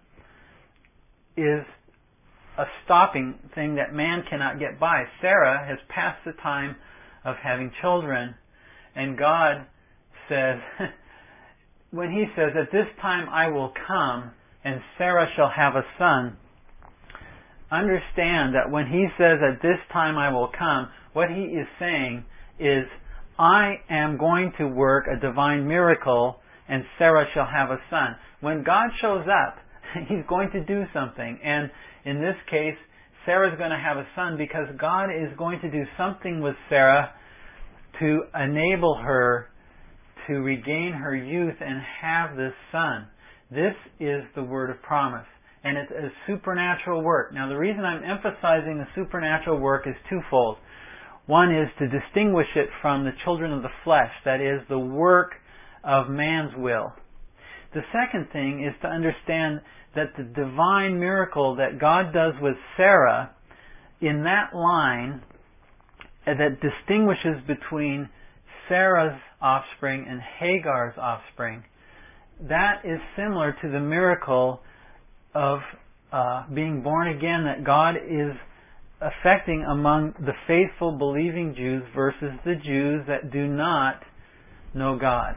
[SPEAKER 1] is a stopping thing that man cannot get by. Sarah has passed the time of having children, and God says, when He says, "At this time I will come, and Sarah shall have a son," understand that when He says, "At this time I will come," what He is saying is, I am going to work a divine miracle, and Sarah shall have a son. When God shows up, He's going to do something. And in this case, Sarah's going to have a son because God is going to do something with Sarah to enable her to regain her youth and have this son. This is the word of promise. And it's a supernatural work. Now, the reason I'm emphasizing the supernatural work is twofold. One is to distinguish it from the children of the flesh, that is, the work of man's will. The second thing is to understand that the divine miracle that God does with Sarah, in that line, that distinguishes between Sarah's offspring and Hagar's offspring, that is similar to the miracle of being born again that God is affecting among the faithful believing Jews versus the Jews that do not know God.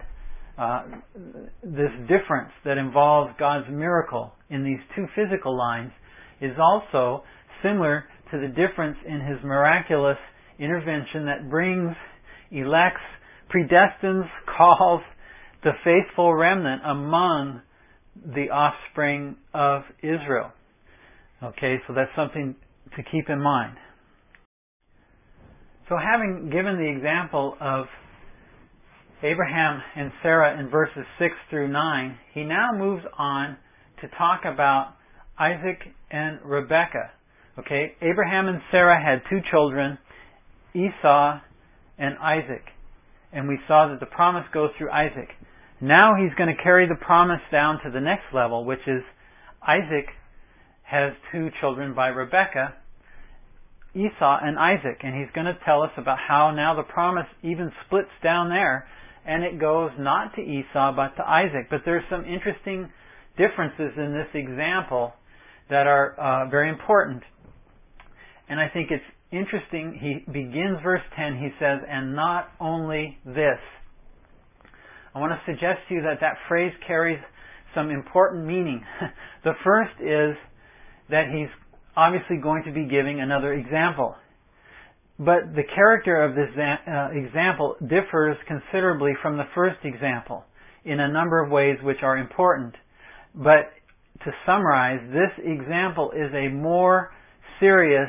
[SPEAKER 1] This difference that involves God's miracle in these two physical lines is also similar to the difference in His miraculous intervention that brings, elects, predestines, calls the faithful remnant among the offspring of Israel. Okay, so that's something to keep in mind. So having given the example of Abraham and Sarah in verses 6 through 9, he now moves on to talk about Isaac and Rebekah. Okay, Abraham and Sarah had two children, Esau and Isaac. And we saw that the promise goes through Isaac. Now he's going to carry the promise down to the next level, which is Isaac has two children by Rebekah, Esau and Isaac. And he's going to tell us about how now the promise even splits down there, and it goes not to Esau but to Isaac. But there's some interesting differences in this example that are very important. And I think it's interesting. He begins verse 10, he says, "And not only this." I want to suggest to you that that phrase carries some important meaning. The first is that he's obviously going to be giving another example. But the character of this example differs considerably from the first example in a number of ways which are important. But to summarize, this example is a more serious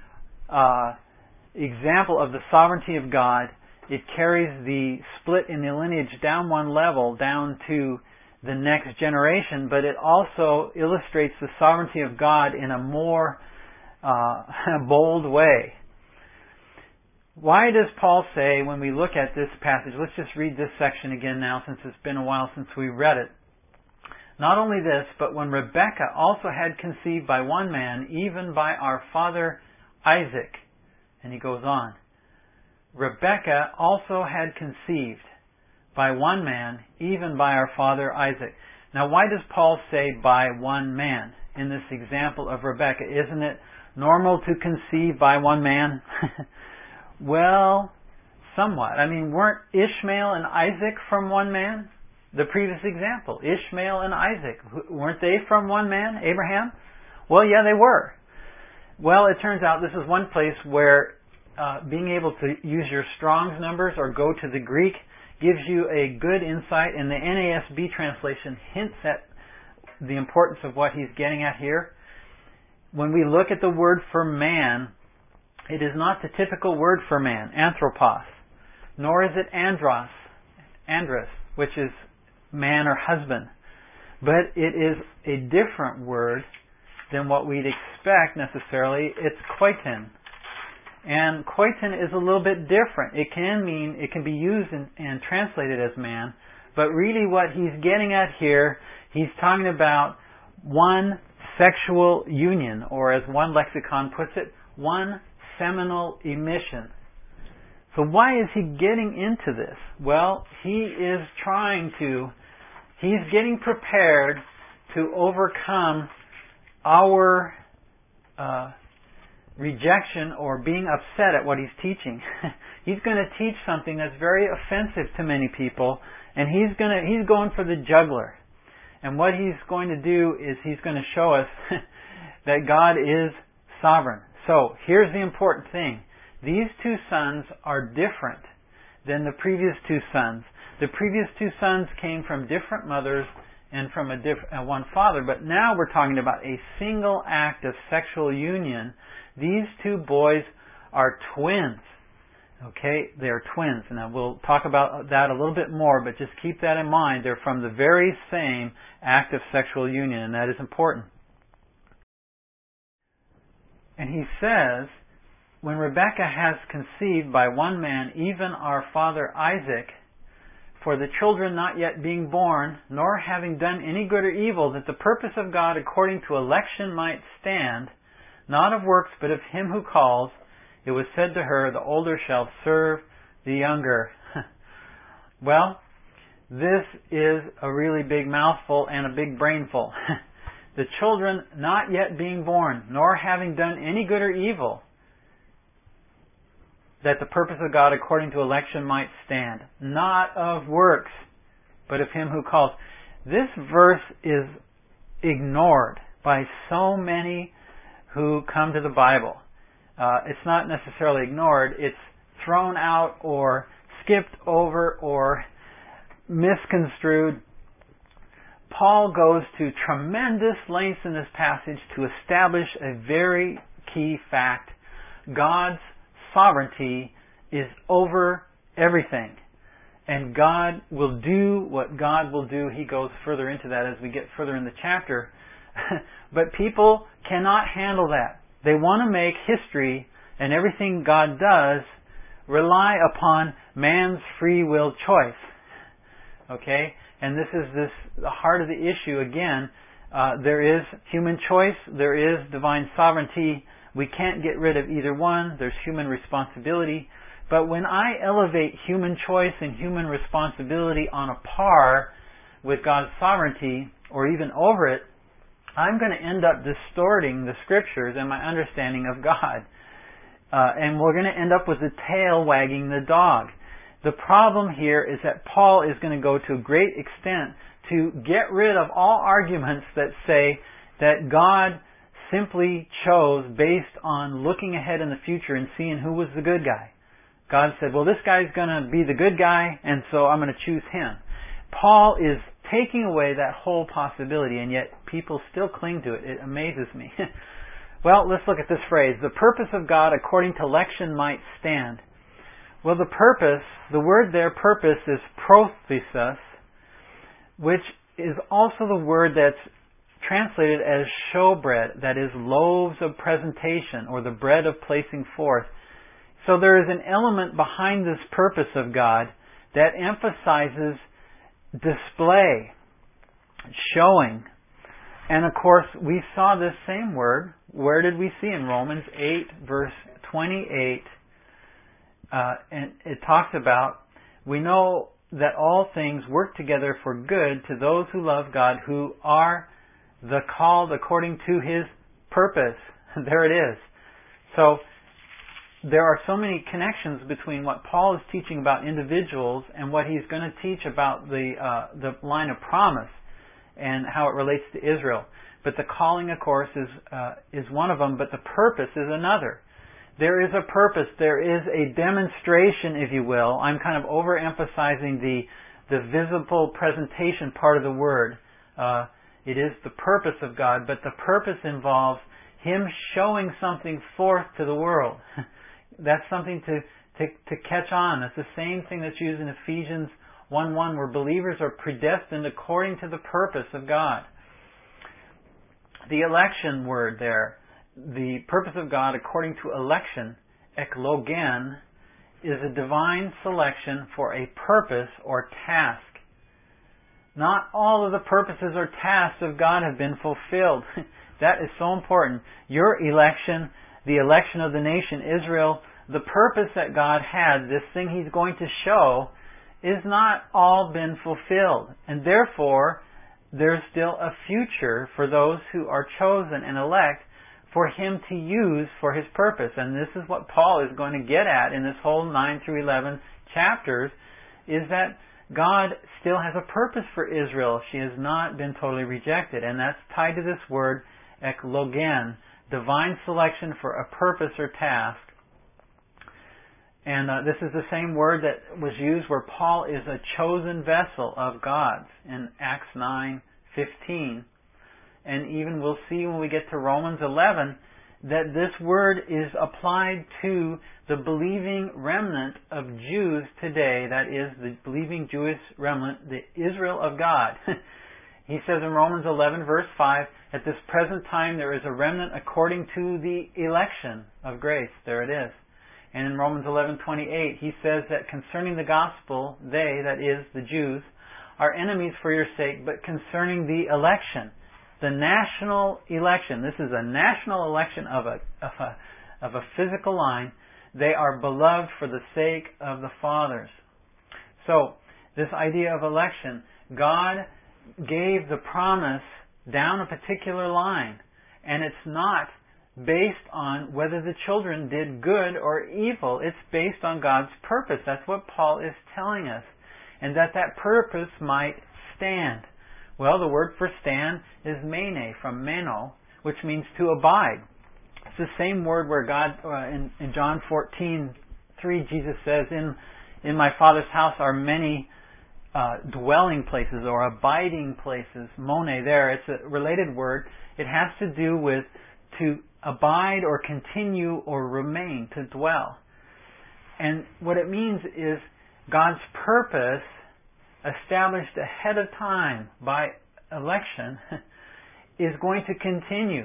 [SPEAKER 1] example of the sovereignty of God. It carries the split in the lineage down one level, down to the next generation, but it also illustrates the sovereignty of God in a more bold way. Why does Paul say, when we look at this passage, let's just read this section again now since it's been a while since we read it. "Not only this, but when Rebekah also had conceived by one man, even by our father Isaac," and he goes on, "Rebekah also had conceived by one man, even by our father Isaac." Now, why does Paul say by one man in this example of Rebekah? Isn't it normal to conceive by one man? Well, somewhat. I mean, weren't Ishmael and Isaac from one man? The previous example, Ishmael and Isaac, weren't they from one man, Abraham? Well, yeah, they were. Well, it turns out this is one place where being able to use your Strong's numbers or go to the Greek gives you a good insight, and the NASB translation hints at the importance of what he's getting at here. When we look at the word for man, it is not the typical word for man, anthropos, nor is it andros, which is man or husband. But it is a different word than what we'd expect necessarily. It's koiton. And koiton is a little bit different. It can be used and translated as man, but really what he's getting at here, he's talking about one sexual union, or as one lexicon puts it, one seminal emission. So why is he getting into this? Well, he's getting prepared to overcome our rejection or being upset at what he's teaching. He's going to teach something that's very offensive to many people, and he's going for the jugular. And what he's going to do is he's going to show us that God is sovereign. So, here's the important thing. These two sons are different than the previous two sons. The previous two sons came from different mothers and from one father, but now we're talking about a single act of sexual union. These two boys are twins. Okay, they are twins. Now we'll talk about that a little bit more, but just keep that in mind. They're from the very same act of sexual union, and that is important. And he says, when Rebekah has conceived by one man, even our father Isaac, for the children not yet being born, nor having done any good or evil, that the purpose of God according to election might stand, not of works, but of him who calls, it was said to her, the older shall serve the younger. Well, this is a really big mouthful and a big brainful. The children not yet being born, nor having done any good or evil, that the purpose of God according to election might stand. Not of works, but of him who calls. This verse is ignored by so many who come to the Bible. It's not necessarily ignored, it's thrown out or skipped over or misconstrued. Paul goes to tremendous lengths in this passage to establish a very key fact. God's sovereignty is over everything. And God will do what God will do. He goes further into that as we get further in the chapter. But people cannot handle that. They want to make history and everything God does rely upon man's free will choice. Okay? And this is the heart of the issue again. There is human choice. There is divine sovereignty. We can't get rid of either one. There's human responsibility. But when I elevate human choice and human responsibility on a par with God's sovereignty, or even over it, I'm going to end up distorting the Scriptures and my understanding of God. And we're going to end up with the tail wagging the dog. The problem here is that Paul is going to go to a great extent to get rid of all arguments that say that God simply chose based on looking ahead in the future and seeing who was the good guy. God said, well, this guy's going to be the good guy, and so I'm going to choose him. Paul is taking away that whole possibility, and yet people still cling to it. It amazes me. Well, let's look at this phrase. The purpose of God according to election might stand. Well, the purpose, the word there, purpose, is prothesis, which is also the word that's translated as showbread, that is loaves of presentation, or the bread of placing forth. So there is an element behind this purpose of God that emphasizes display, showing. And of course, we saw this same word. Where did we see? In Romans 8, verse 28. And it talks about, we know that all things work together for good to those who love God, who are the called according to His purpose. There it is. So, there are so many connections between what Paul is teaching about individuals and what he's going to teach about the line of promise and how it relates to Israel. But the calling, of course, is one of them, but the purpose is another. There is a purpose. There is a demonstration, if you will. I'm kind of overemphasizing the visible presentation part of the word. It is the purpose of God, but the purpose involves Him showing something forth to the world. That's something to catch on. That's the same thing that's used in Ephesians 1:1, where believers are predestined according to the purpose of God. The election word there, the purpose of God according to election, eklogen, is a divine selection for a purpose or task. Not all of the purposes or tasks of God have been fulfilled. That is so important. Your election, the election of the nation Israel, the purpose that God had, this thing He's going to show, is not all been fulfilled. And therefore, there's still a future for those who are chosen and elect for Him to use for His purpose. And this is what Paul is going to get at in this whole 9 through 11 chapters, is that God still has a purpose for Israel. She has not been totally rejected. And that's tied to this word, eklogen, divine selection for a purpose or task. And this is the same word that was used where Paul is a chosen vessel of God's in Acts 9:15. And even we'll see when we get to Romans 11 that this word is applied to the believing remnant of Jews today. That is, the believing Jewish remnant, the Israel of God. He says in Romans 11 verse 5, at this present time there is a remnant according to the election of grace. There it is. And in Romans 11:28, he says that concerning the gospel, they, that is, the Jews, are enemies for your sake, but concerning the election, the national election, this is a national election of a physical line, they are beloved for the sake of the fathers. So, this idea of election, God gave the promise down a particular line, and it's not based on whether the children did good or evil. It's based on God's purpose. That's what Paul is telling us. And that purpose might stand. Well, the word for stand is mene, from meno, which means to abide. It's the same word where God, in John 14:3, Jesus says, in my Father's house are many dwelling places or abiding places. Mone there, it's a related word. It has to do with to abide or continue or remain, to dwell. And what it means is God's purpose, established ahead of time by election, is going to continue.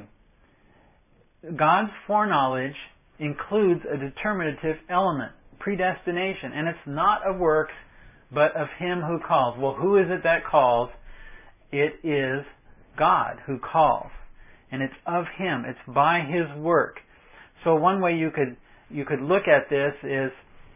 [SPEAKER 1] God's foreknowledge includes a determinative element, predestination, and it's not of works, but of Him who calls. Well, who is it that calls? It is God who calls. And it's of Him. It's by His work. So one way you could look at this is,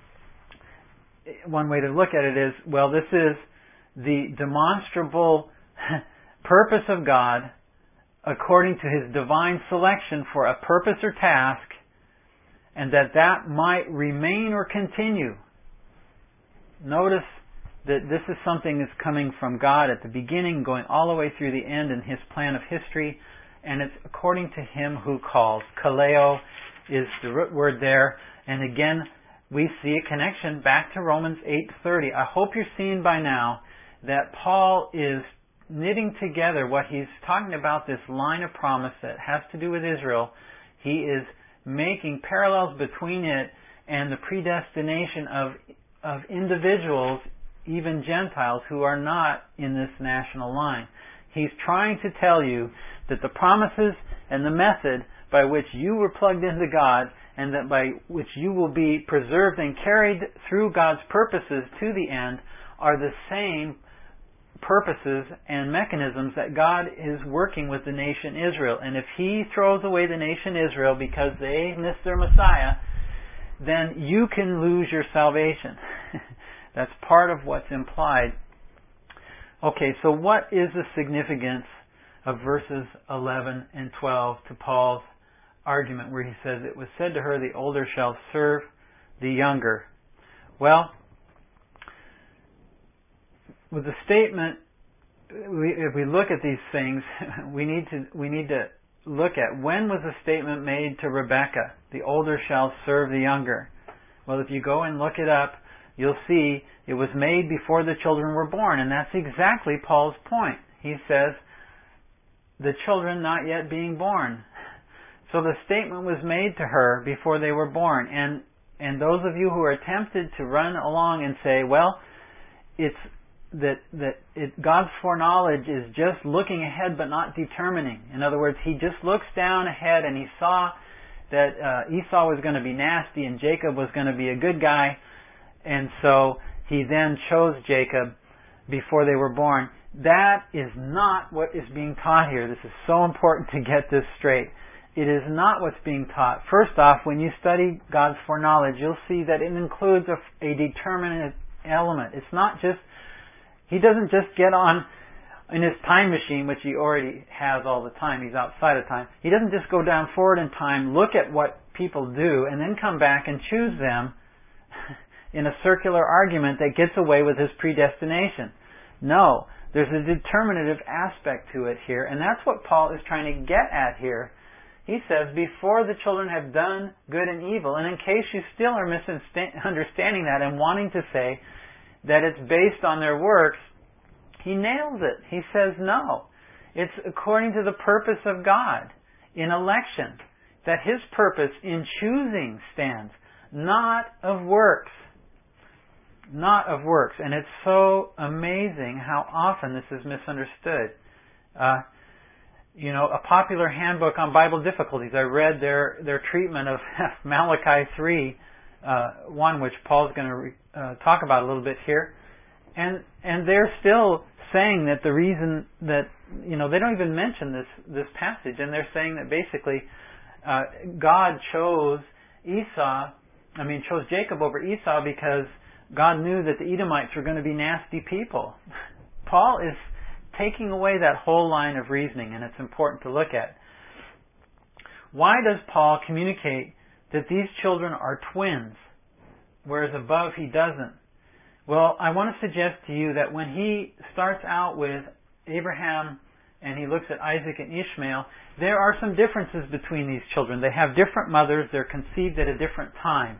[SPEAKER 1] one way to look at it is, well, this is the demonstrable purpose of God according to His divine selection for a purpose or task, and that might remain or continue. Notice that this is something that's coming from God at the beginning, going all the way through the end in His plan of history, and it's according to Him who calls. Kaleo is the root word there, and again, we see a connection back to Romans 8:30. I hope you're seeing by now that Paul is knitting together what he's talking about, this line of promise that has to do with Israel. He is making parallels between it and the predestination of individuals, even Gentiles, who are not in this national line. He's trying to tell you that the promises and the method by which you were plugged into God and that by which you will be preserved and carried through God's purposes to the end are the same purposes and mechanisms that God is working with the nation Israel. And if He throws away the nation Israel because they missed their Messiah, then you can lose your salvation. That's part of what's implied. Okay, so what is the significance of verses 11 and 12 to Paul's argument where he says, it was said to her, the older shall serve the younger. Well, with the statement, if we look at these things, we need to look at, when was the statement made to Rebekah? The older shall serve the younger. Well, if you go and look it up, you'll see it was made before the children were born, and that's exactly Paul's point. He says, the children not yet being born. So the statement was made to her before they were born. And those of you who are tempted to run along and say, well, it's God's foreknowledge is just looking ahead but not determining. In other words, He just looks down ahead and He saw that Esau was going to be nasty and Jacob was going to be a good guy, and so He then chose Jacob before they were born. That is not what is being taught here. This is so important to get this straight. It is not what's being taught. First off, when you study God's foreknowledge, you'll see that it includes a determinate element. It's not just, He doesn't just get on in His time machine, which He already has all the time. He's outside of time. He doesn't just go down forward in time, look at what people do, and then come back and choose them in a circular argument that gets away with His predestination. No. There's a determinative aspect to it here, and that's what Paul is trying to get at here. He says, before the children have done good and evil, and in case you still are misunderstanding that and wanting to say that it's based on their works, he nails it. He says, no. It's according to the purpose of God in election, that His purpose in choosing stands, not of works. Not of works. And it's so amazing how often this is misunderstood. A popular handbook on Bible difficulties. I read their treatment of Malachi 3:1, which Paul's going to talk about a little bit here. And they're still saying that the reason that, they don't even mention this passage, and they're saying that basically God chose Jacob over Esau because God knew that the Edomites were going to be nasty people. Paul is taking away that whole line of reasoning, and it's important to look at. Why does Paul communicate that these children are twins, whereas above he doesn't? Well, I want to suggest to you that when he starts out with Abraham and he looks at Isaac and Ishmael, there are some differences between these children. They have different mothers. They're conceived at a different time.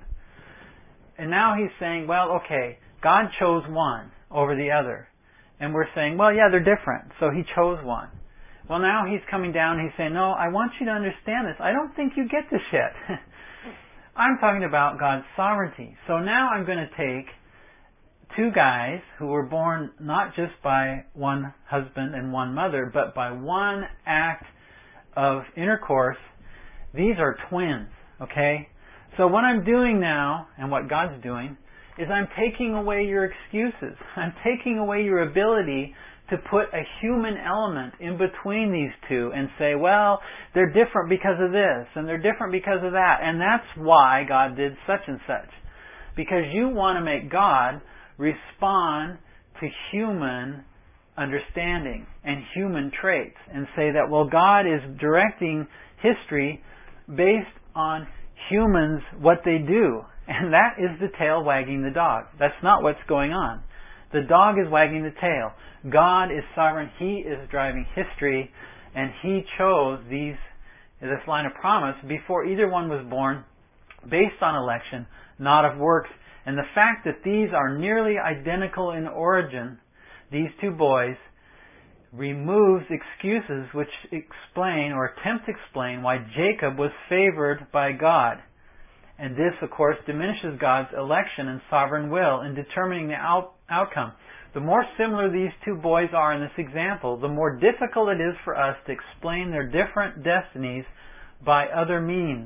[SPEAKER 1] And now he's saying, well, okay, God chose one over the other. And we're saying, well, yeah, they're different, so He chose one. Well, now he's coming down and he's saying, no, I want you to understand this. I don't think you get this yet. I'm talking about God's sovereignty. So now I'm going to take two guys who were born not just by one husband and one mother, but by one act of intercourse. These are twins, okay? So what I'm doing now, and what God's doing, is I'm taking away your excuses. I'm taking away your ability to put a human element in between these two and say, well, they're different because of this, and they're different because of that, and that's why God did such and such. Because you want to make God respond to human understanding and human traits and say that, well, God is directing history based on humans, what they do. And that is the tail wagging the dog. That's not what's going on. The dog is wagging the tail. God is sovereign. He is driving history, and He chose this line of promise before either one was born, based on election, not of works. And the fact that these are nearly identical in origin, these two boys, removes excuses which explain or attempt to explain why Jacob was favored by God. And this, of course, diminishes God's election and sovereign will in determining the outcome. The more similar these two boys are in this example, the more difficult it is for us to explain their different destinies by other means.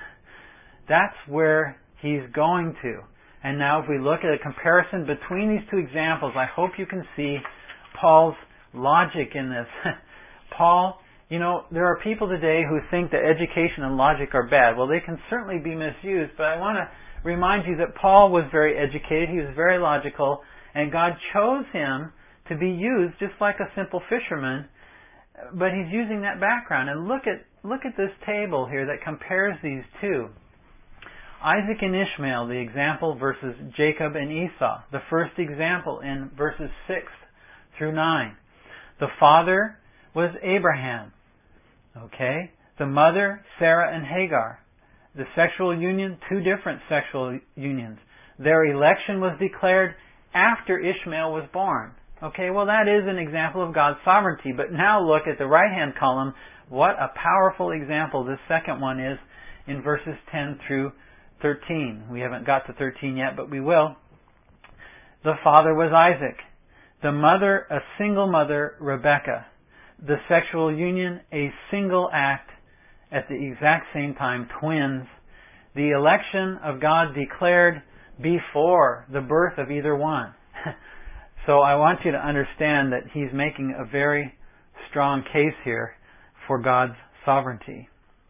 [SPEAKER 1] That's where he's going to. And now if we look at a comparison between these two examples, I hope you can see Paul's logic in this. Paul, there are people today who think that education and logic are bad. Well, they can certainly be misused, but I want to remind you that Paul was very educated, he was very logical, and God chose him to be used just like a simple fisherman But he's using that background. And look at this table here that compares these two. Isaac and Ishmael, the example, versus Jacob and Esau. The first example in verses 6 through 9. The father was Abraham. Okay? The mother, Sarah and Hagar. The sexual union, two different sexual unions. Their election was declared after Ishmael was born. Okay, well that is an example of God's sovereignty. But now look at the right-hand column. What a powerful example this second one is in verses 10 through 13. We haven't got to 13 yet, but we will. The father was Isaac. The mother, a single mother, Rebekah. The sexual union, a single act at the exact same time, twins. The election of God declared before the birth of either one. So I want you to understand that he's making a very strong case here for God's sovereignty.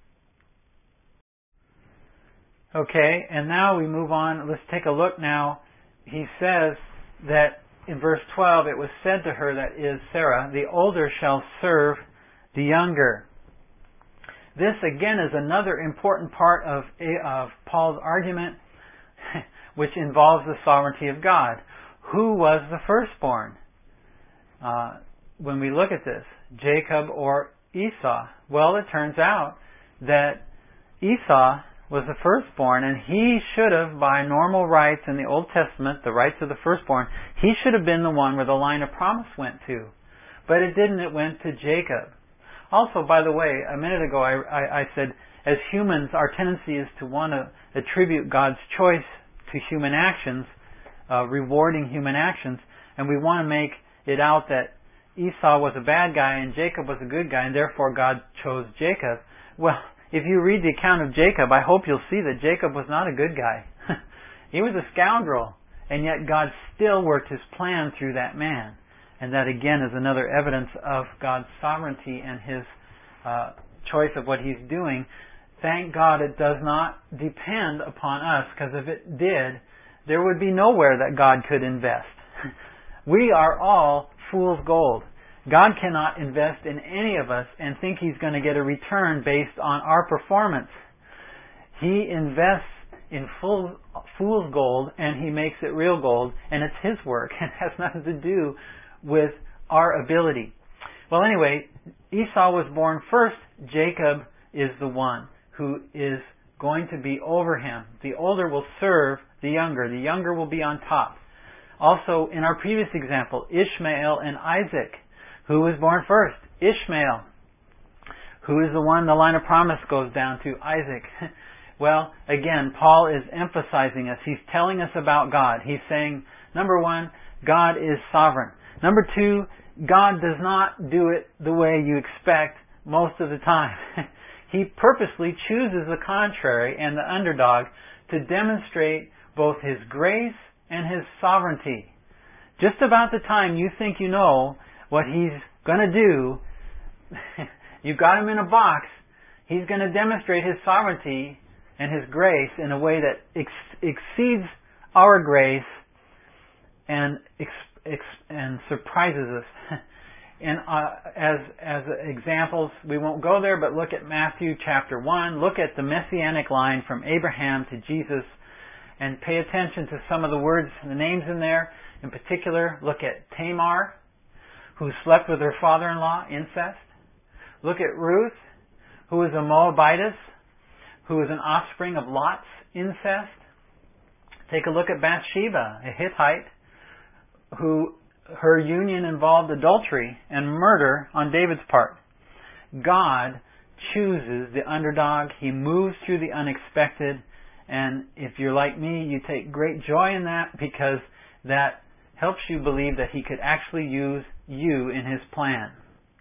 [SPEAKER 1] Okay, and now we move on. Let's take a look now. He says that in verse 12, it was said to her, that is Sarah, the older shall serve the younger. This again is another important part of Paul's argument, which involves the sovereignty of God. Who was the firstborn? When we look at this, Jacob or Esau? Well, it turns out that Esau was the firstborn, and he should have, by normal rights in the Old Testament, the rights of the firstborn, he should have been the one where the line of promise went to. But it didn't, it went to Jacob. Also, by the way, a minute ago I said, as humans, our tendency is to want to attribute God's choice to human actions, rewarding human actions, and we want to make it out that Esau was a bad guy and Jacob was a good guy, and therefore God chose Jacob. Well, if you read the account of Jacob, I hope you'll see that Jacob was not a good guy. He was a scoundrel, and yet God still worked His plan through that man. And that again is another evidence of God's sovereignty and His choice of what He's doing. Thank God it does not depend upon us, because if it did, there would be nowhere that God could invest. We are all fool's gold. God cannot invest in any of us and think He's going to get a return based on our performance. He invests in fool's gold, and He makes it real gold, and it's His work. It has nothing to do with our ability. Well, anyway, Esau was born first. Jacob is the one who is going to be over him. The older will serve the younger. The younger will be on top. Also, in our previous example, Ishmael and Isaac. Who was born first? Ishmael. Who is the one the line of promise goes down to? Isaac. Well, again, Paul is emphasizing us. He's telling us about God. He's saying, number one, God is sovereign. Number two, God does not do it the way you expect most of the time. He purposely chooses the contrary and the underdog to demonstrate both His grace and His sovereignty. Just about the time you think you know what He's going to do, you've got Him in a box, He's going to demonstrate His sovereignty and His grace in a way that exceeds our grace and surprises us. And as examples, we won't go there, but look at Matthew chapter 1. Look at the messianic line from Abraham to Jesus, and pay attention to some of the words, the names in there. In particular, look at Tamar, who slept with her father-in-law, incest. Look at Ruth, who is a Moabitess, who is an offspring of Lot's incest. Take a look at Bathsheba, a Hittite, who her union involved adultery and murder on David's part. God chooses the underdog. He moves through the unexpected. And if you're like me, you take great joy in that, because that helps you believe that He could actually use you in His plan.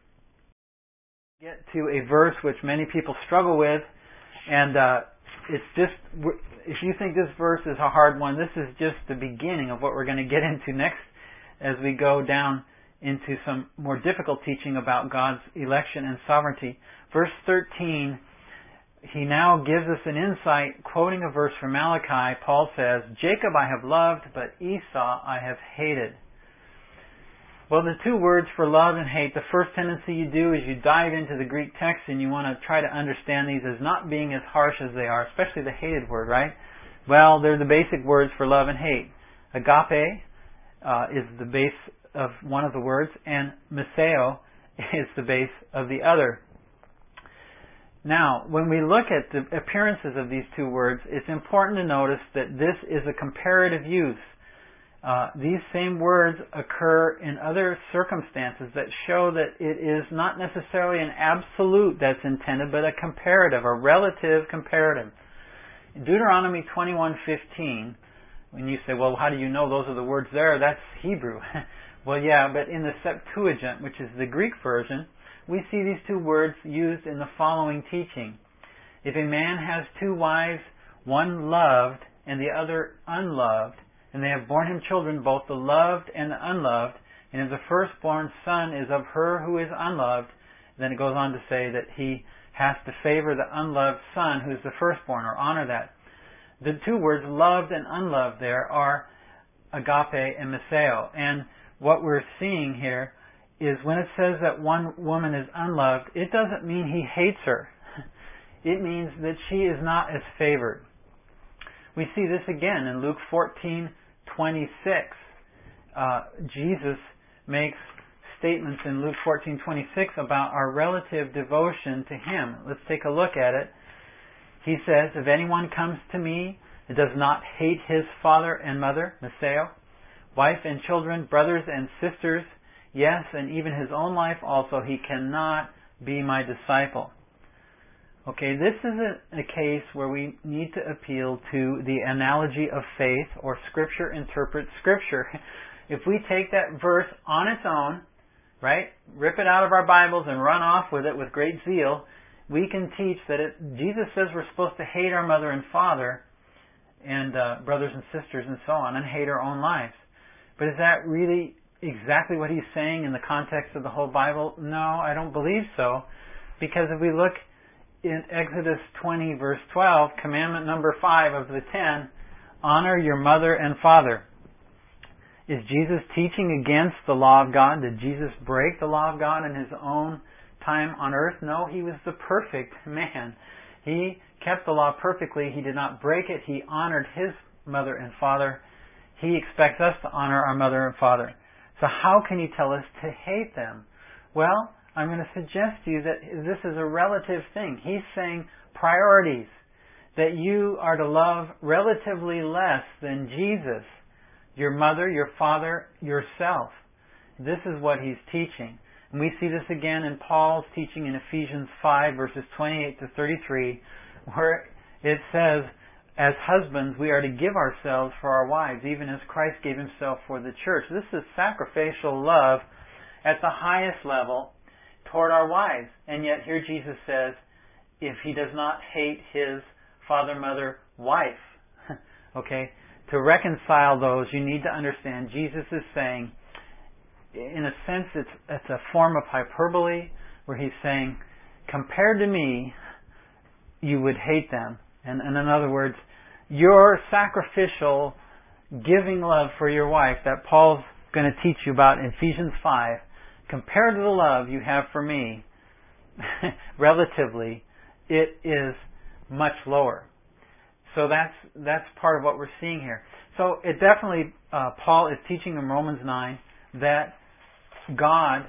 [SPEAKER 1] Get to a verse which many people struggle with, and it's just, if you think this verse is a hard one, this is just the beginning of what we're going to get into next as we go down into some more difficult teaching about God's election and sovereignty. Verse 13, he now gives us an insight, quoting a verse from Malachi. Paul says, Jacob I have loved, but Esau I have hated. Well, the two words for love and hate, the first tendency you do is you dive into the Greek text and you want to try to understand these as not being as harsh as they are, especially the hated word, right? Well, they're the basic words for love and hate. Agape is the base of one of the words, and miseo is the base of the other. Now, when we look at the appearances of these two words, it's important to notice that this is a comparative use. These same words occur in other circumstances that show that it is not necessarily an absolute that's intended, but a comparative, a relative comparative. In Deuteronomy 21:15, when you say, well, how do you know those are the words there? That's Hebrew. Well, yeah, but in the Septuagint, which is the Greek version, we see these two words used in the following teaching. If a man has two wives, one loved and the other unloved, and they have borne him children, both the loved and the unloved, and if the firstborn son is of her who is unloved, then it goes on to say that he has to favor the unloved son who is the firstborn, or honor that. The two words loved and unloved there are agape and miseo. And what we're seeing here is when it says that one woman is unloved, it doesn't mean he hates her. It means that she is not as favored. We see this again in Luke 14:26. Jesus makes statements in Luke 14:26 about our relative devotion to Him. Let's take a look at it. He says, if anyone comes to me and does not hate his father and mother, miseo, wife and children, brothers and sisters, yes, and even his own life also, he cannot be my disciple. Okay, this is a case where we need to appeal to the analogy of faith, or Scripture interprets Scripture. If we take that verse on its own, right, rip it out of our Bibles and run off with it with great zeal, we can teach that Jesus says we're supposed to hate our mother and father and brothers and sisters and so on, and hate our own lives. But is that really exactly what He's saying in the context of the whole Bible? No, I don't believe so. Because if we look in Exodus 20 verse 12, commandment number 5 of the 10, honor your mother and father. Is Jesus teaching against the law of God? Did Jesus break the law of God in His own time on earth? No, He was the perfect man. He kept the law perfectly. He did not break it. He honored His mother and father. He expects us to honor our mother and father. So how can He tell us to hate them? Well, I'm going to suggest to you that this is a relative thing. He's saying priorities. That you are to love relatively less than Jesus, your mother, your father, yourself. This is what He's teaching. And we see this again in Paul's teaching in Ephesians 5 verses 28 to 33, where it says, as husbands, we are to give ourselves for our wives, even as Christ gave Himself for the church. This is sacrificial love at the highest level toward our wives. And yet here Jesus says, if he does not hate his father, mother, wife, okay, to reconcile those, you need to understand Jesus is saying, in a sense, it's a form of hyperbole, where He's saying, compared to me, you would hate them. And in other words, your sacrificial giving love for your wife that Paul's going to teach you about in Ephesians 5, compared to the love you have for me, relatively, it is much lower. So that's part of what we're seeing here. So it definitely, Paul is teaching in Romans 9 that God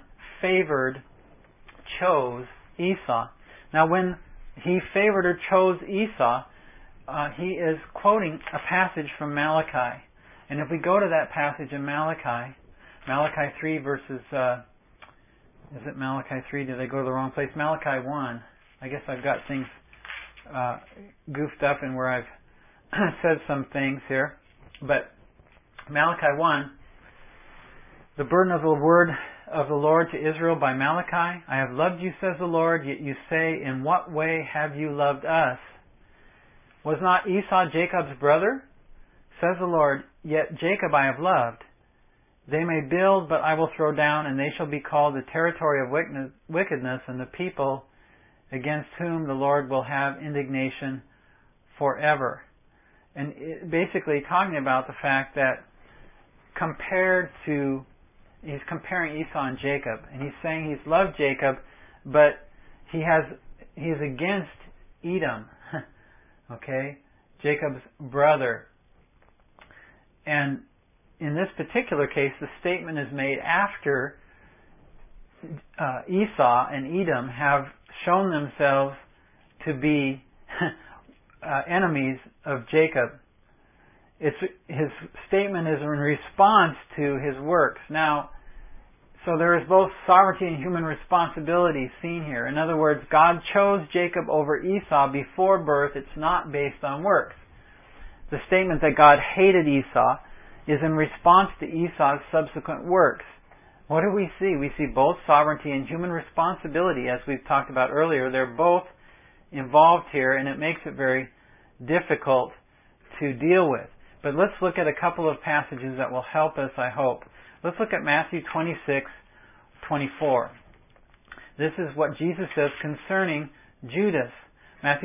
[SPEAKER 1] chose Esau. Now when He favored or chose Esau, he is quoting a passage from Malachi. And if we go to that passage in Malachi 3 verses, is it Malachi 3? Did I go to the wrong place? Malachi 1. I guess I've got things goofed up in where I've said some things here. But Malachi 1, the burden of the word of the Lord to Israel by Malachi. I have loved you, says the Lord, yet you say, in what way have you loved us? Was not Esau Jacob's brother? Says the Lord, yet Jacob I have loved. They may build, but I will throw down, and they shall be called the territory of wickedness, and the people against whom the Lord will have indignation forever. And basically talking about the fact that compared to he's comparing Esau and Jacob, and he's saying he's loved Jacob, but he's against Edom, okay, Jacob's brother. And in this particular case, the statement is made after Esau and Edom have shown themselves to be enemies of Jacob. His statement is in response to his works. Now, so there is both sovereignty and human responsibility seen here. In other words, God chose Jacob over Esau before birth. It's not based on works. The statement that God hated Esau is in response to Esau's subsequent works. What do we see? We see both sovereignty and human responsibility, as we've talked about earlier. They're both involved here, and it makes it very difficult to deal with. But let's look at a couple of passages that will help us, I hope. Let's look at Matthew 26:24. This is what Jesus says concerning Judas. Matthew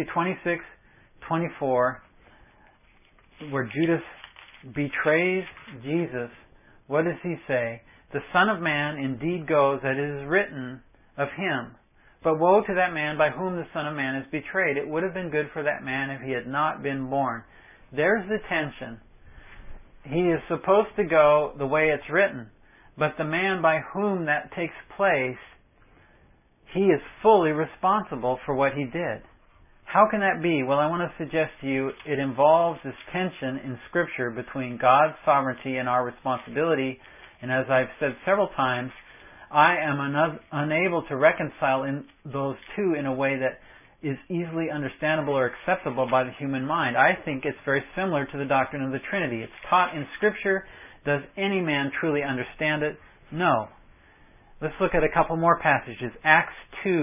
[SPEAKER 1] 26:24, where Judas betrays Jesus. What does he say? The Son of Man indeed goes, as it is written of him. But woe to that man by whom the Son of Man is betrayed. It would have been good for that man if he had not been born. There's the tension. He is supposed to go the way it's written, but the man by whom that takes place, he is fully responsible for what he did. How can that be? Well, I want to suggest to you it involves this tension in Scripture between God's sovereignty and our responsibility. And as I've said several times, I am unable to reconcile in those two in a way that is easily understandable or acceptable by the human mind. I think it's very similar to the doctrine of the Trinity. It's taught in Scripture. Does any man truly understand it? No. Let's look at a couple more passages. Acts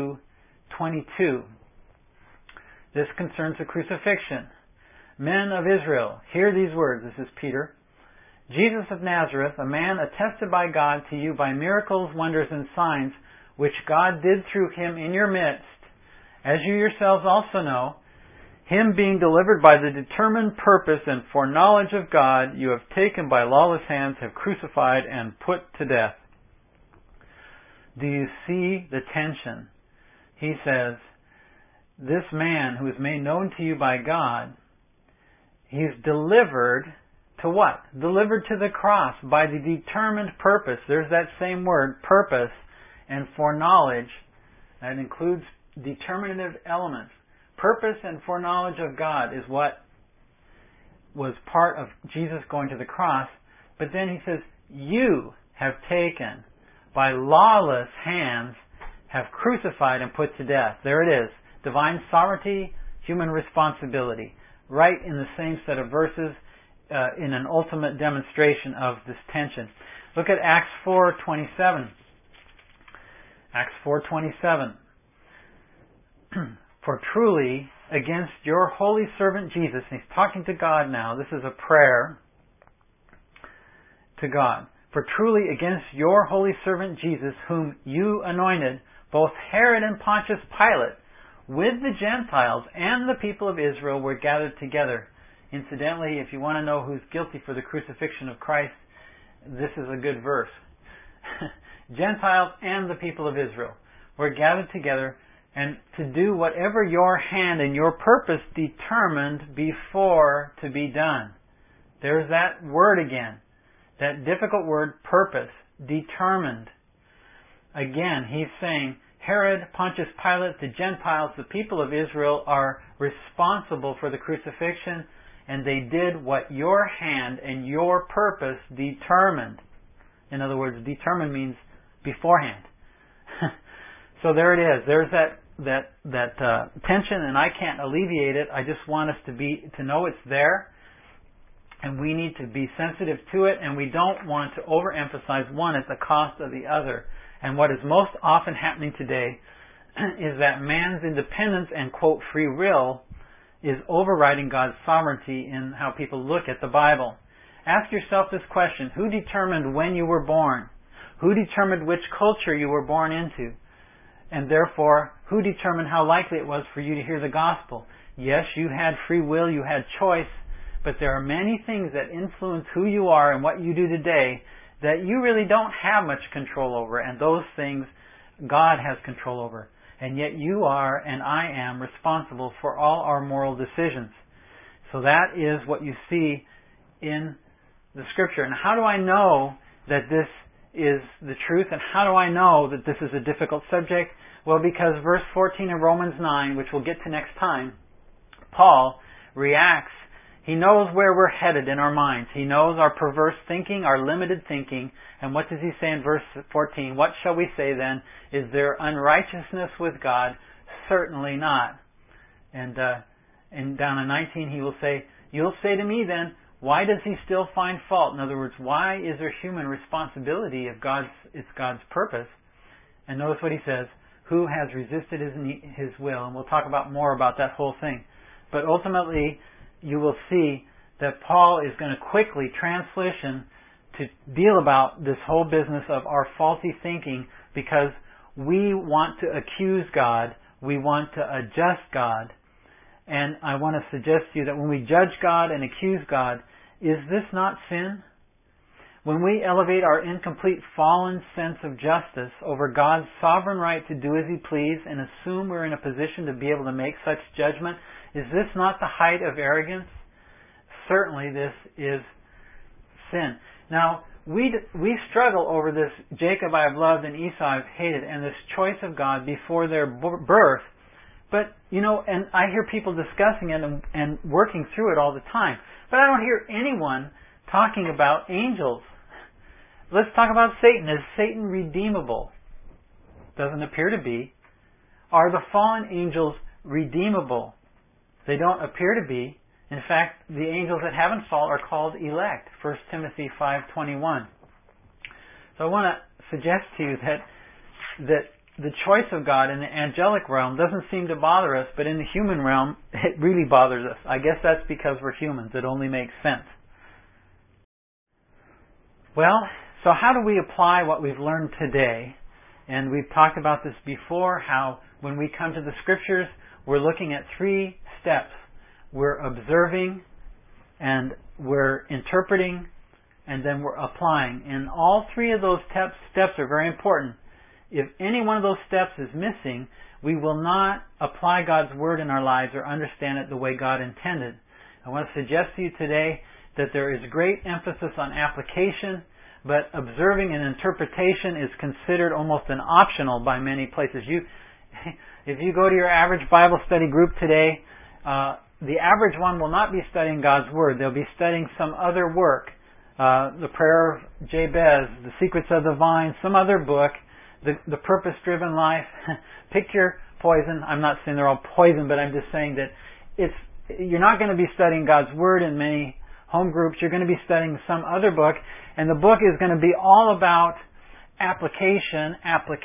[SPEAKER 1] 2:22. This concerns the crucifixion. Men of Israel, hear these words. This is Peter. Jesus of Nazareth, a man attested by God to you by miracles, wonders, and signs, which God did through him in your midst, as you yourselves also know, him being delivered by the determined purpose and foreknowledge of God, you have taken by lawless hands, have crucified and put to death. Do you see the tension? He says, this man who is made known to you by God, he's delivered to what? Delivered to the cross by the determined purpose. There's that same word, purpose, and foreknowledge. That includes determinative elements. Purpose and foreknowledge of God is what was part of Jesus going to the cross. But then he says, you have taken by lawless hands, have crucified and put to death. There it is. Divine sovereignty, human responsibility. Right in the same set of verses, in an ultimate demonstration of this tension. Look at Acts 4:27. Acts 4:27. For truly, against your holy servant Jesus, and he's talking to God now, this is a prayer to God. For truly against your holy servant Jesus, whom you anointed, both Herod and Pontius Pilate, with the Gentiles and the people of Israel were gathered together. Incidentally, if you want to know who's guilty for the crucifixion of Christ, this is a good verse. Gentiles and the people of Israel were gathered together and to do whatever your hand and your purpose determined before to be done. There's that word again. That difficult word, purpose, determined. Again, he's saying, Herod, Pontius Pilate, the Gentiles, the people of Israel are responsible for the crucifixion, and they did what your hand and your purpose determined. In other words, determined means beforehand. So there it is. There's that tension, and I can't alleviate it. I just want us to know it's there, and we need to be sensitive to it, and we don't want to overemphasize one at the cost of the other. And what is most often happening today is that man's independence and, quote, free will is overriding God's sovereignty in how people look at the Bible. Ask yourself this question: who determined when you were born? Who determined which culture you were born into? And therefore, who determined how likely it was for you to hear the gospel? Yes, you had free will, you had choice, but there are many things that influence who you are and what you do today that you really don't have much control over, and those things God has control over. And yet you are and I am responsible for all our moral decisions. So that is what you see in the Scripture. And how do I know that this is the truth? And how do I know that this is a difficult subject? Well, because verse 14 of Romans 9, which we'll get to next time, Paul reacts. He knows where we're headed in our minds. He knows our perverse thinking, our limited thinking. And what does he say in verse 14? What shall we say then? Is there unrighteousness with God? Certainly not. And down in 19 he will say, you'll say to me then, why does he still find fault? In other words, why is there human responsibility if it's God's purpose? And notice what he says, who has resisted his will? And we'll talk more about that whole thing. But ultimately, you will see that Paul is going to quickly transition to deal about this whole business of our faulty thinking, because we want to accuse God, we want to adjust God. And I want to suggest to you that when we judge God and accuse God, is this not sin? When we elevate our incomplete fallen sense of justice over God's sovereign right to do as He please and assume we're in a position to be able to make such judgment, is this not the height of arrogance? Certainly this is sin. Now, we struggle over this Jacob I have loved and Esau I have hated, and this choice of God before their birth. But, and I hear people discussing it and working through it all the time. But I don't hear anyone talking about angels. Let's talk about Satan. Is Satan redeemable? Doesn't appear to be. Are the fallen angels redeemable? They don't appear to be. In fact, the angels that haven't fallen are called elect. 1 Timothy 5:21. So I want to suggest to you that the choice of God in the angelic realm doesn't seem to bother us, but in the human realm, it really bothers us. I guess that's because we're humans. It only makes sense. Well, so how do we apply what we've learned today? And we've talked about this before, how when we come to the Scriptures, we're looking at 3 steps. We're observing, and we're interpreting, and then we're applying. And all 3 of those steps are very important. If any one of those steps is missing, we will not apply God's Word in our lives or understand it the way God intended. I want to suggest to you today that there is great emphasis on application, but observing and interpretation is considered almost an optional by many places. If you go to your average Bible study group today, the average one will not be studying God's Word. They'll be studying some other work. The Prayer of Jabez, The Secrets of the Vine, some other book, The Purpose-Driven Life. Pick your poison. I'm not saying they're all poison, but I'm just saying that you're not going to be studying God's Word in many home groups. You're going to be studying some other book, and the book is going to be all about application,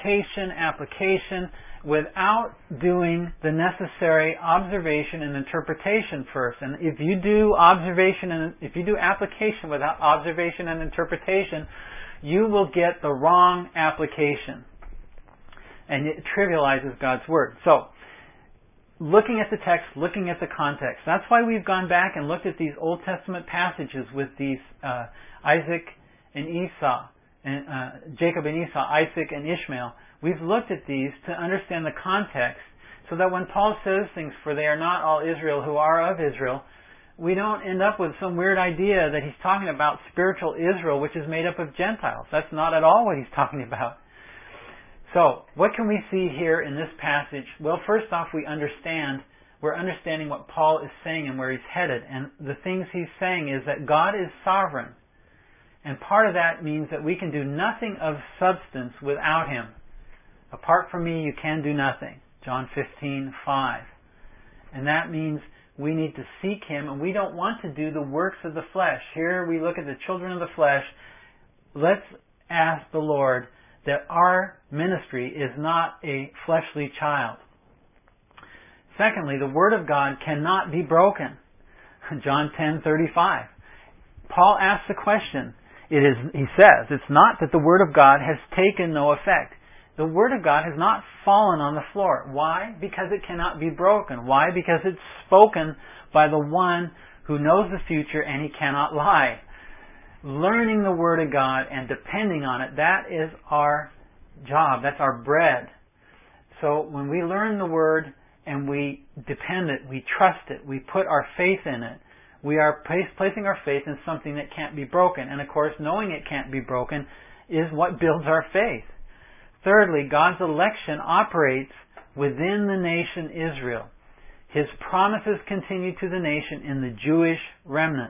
[SPEAKER 1] without doing the necessary observation and interpretation first. And if you do application without observation and interpretation, you will get the wrong application. And it trivializes God's Word. So, looking at the text, looking at the context. That's why we've gone back and looked at these Old Testament passages with these Isaac and Esau, and Jacob and Esau, Isaac and Ishmael. We've looked at these to understand the context, so that when Paul says things, for they are not all Israel who are of Israel, we don't end up with some weird idea that he's talking about spiritual Israel, which is made up of Gentiles. That's not at all what he's talking about. So, what can we see here in this passage? Well, first off, we're understanding what Paul is saying and where he's headed. And the things he's saying is that God is sovereign. And part of that means that we can do nothing of substance without Him. Apart from me, you can do nothing. John 15:5. And that means we need to seek Him, and we don't want to do the works of the flesh. Here we look at the children of the flesh. Let's ask the Lord that our ministry is not a fleshly child. Secondly, the Word of God cannot be broken. John 10:35. Paul asks the question. He says, it's not that the Word of God has taken no effect. The Word of God has not fallen on the floor. Why? Because it cannot be broken. Why? Because it's spoken by the one who knows the future and He cannot lie. learning the Word of God and depending on it, that is our job. That's our bread. So when we learn the Word and we depend it, we trust it, we put our faith in it, we are placing our faith in something that can't be broken. And of course, knowing it can't be broken is what builds our faith. Thirdly, God's election operates within the nation Israel. His promises continue to the nation in the Jewish remnant.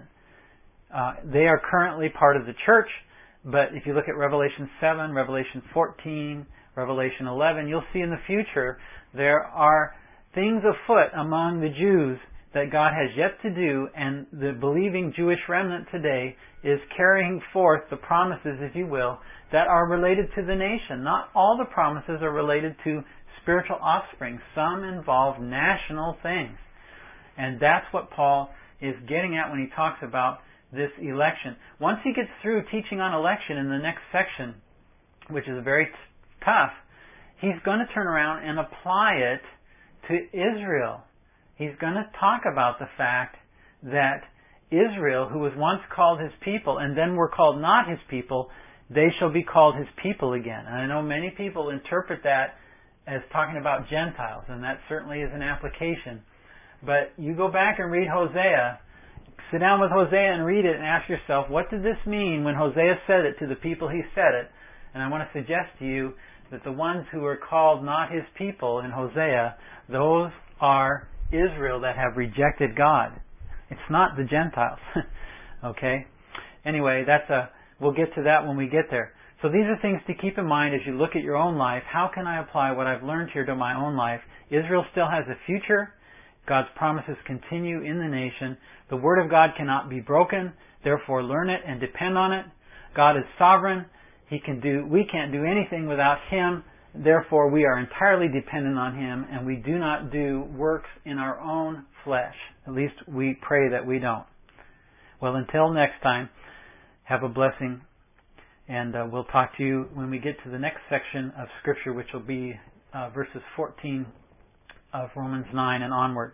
[SPEAKER 1] They are currently part of the church, but if you look at Revelation 7, Revelation 14, Revelation 11, you'll see in the future there are things afoot among the Jews that God has yet to do, and the believing Jewish remnant today is carrying forth the promises, if you will, that are related to the nation. Not all the promises are related to spiritual offspring. Some involve national things. And that's what Paul is getting at when he talks about this election. Once he gets through teaching on election in the next section, which is very tough, he's going to turn around and apply it to Israel. He's going to talk about the fact that Israel, who was once called his people and then were called not his people, they shall be called his people again. And I know many people interpret that as talking about Gentiles, and that certainly is an application. But you go back and read Hosea, sit down with Hosea and read it and ask yourself, what did this mean when Hosea said it to the people he said it? And I want to suggest to you that the ones who are called not his people in Hosea, those are Israel that have rejected God. It's not the Gentiles. Okay? Anyway, we'll get to that when we get there. So these are things to keep in mind as you look at your own life. How can I apply what I've learned here to my own life? Israel still has a future. God's promises continue in the nation. The Word of God cannot be broken. Therefore, learn it and depend on it. God is sovereign. We can't do anything without Him. Therefore, we are entirely dependent on Him, and we do not do works in our own flesh. At least we pray that we don't. Well, until next time, have a blessing, and we'll talk to you when we get to the next section of Scripture, which will be verses 14 of Romans 9 and onward.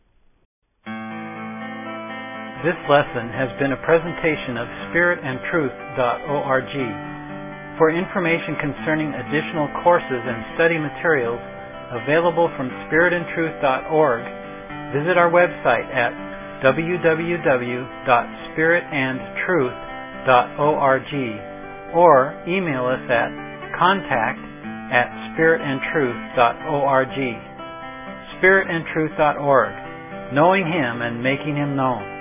[SPEAKER 1] This lesson has been a presentation of spiritandtruth.org. For information concerning additional courses and study materials available from spiritandtruth.org, visit our website at www.spiritandtruth.org or email us at contact@spiritandtruth.org. Spiritandtruth.org, knowing Him and making Him known.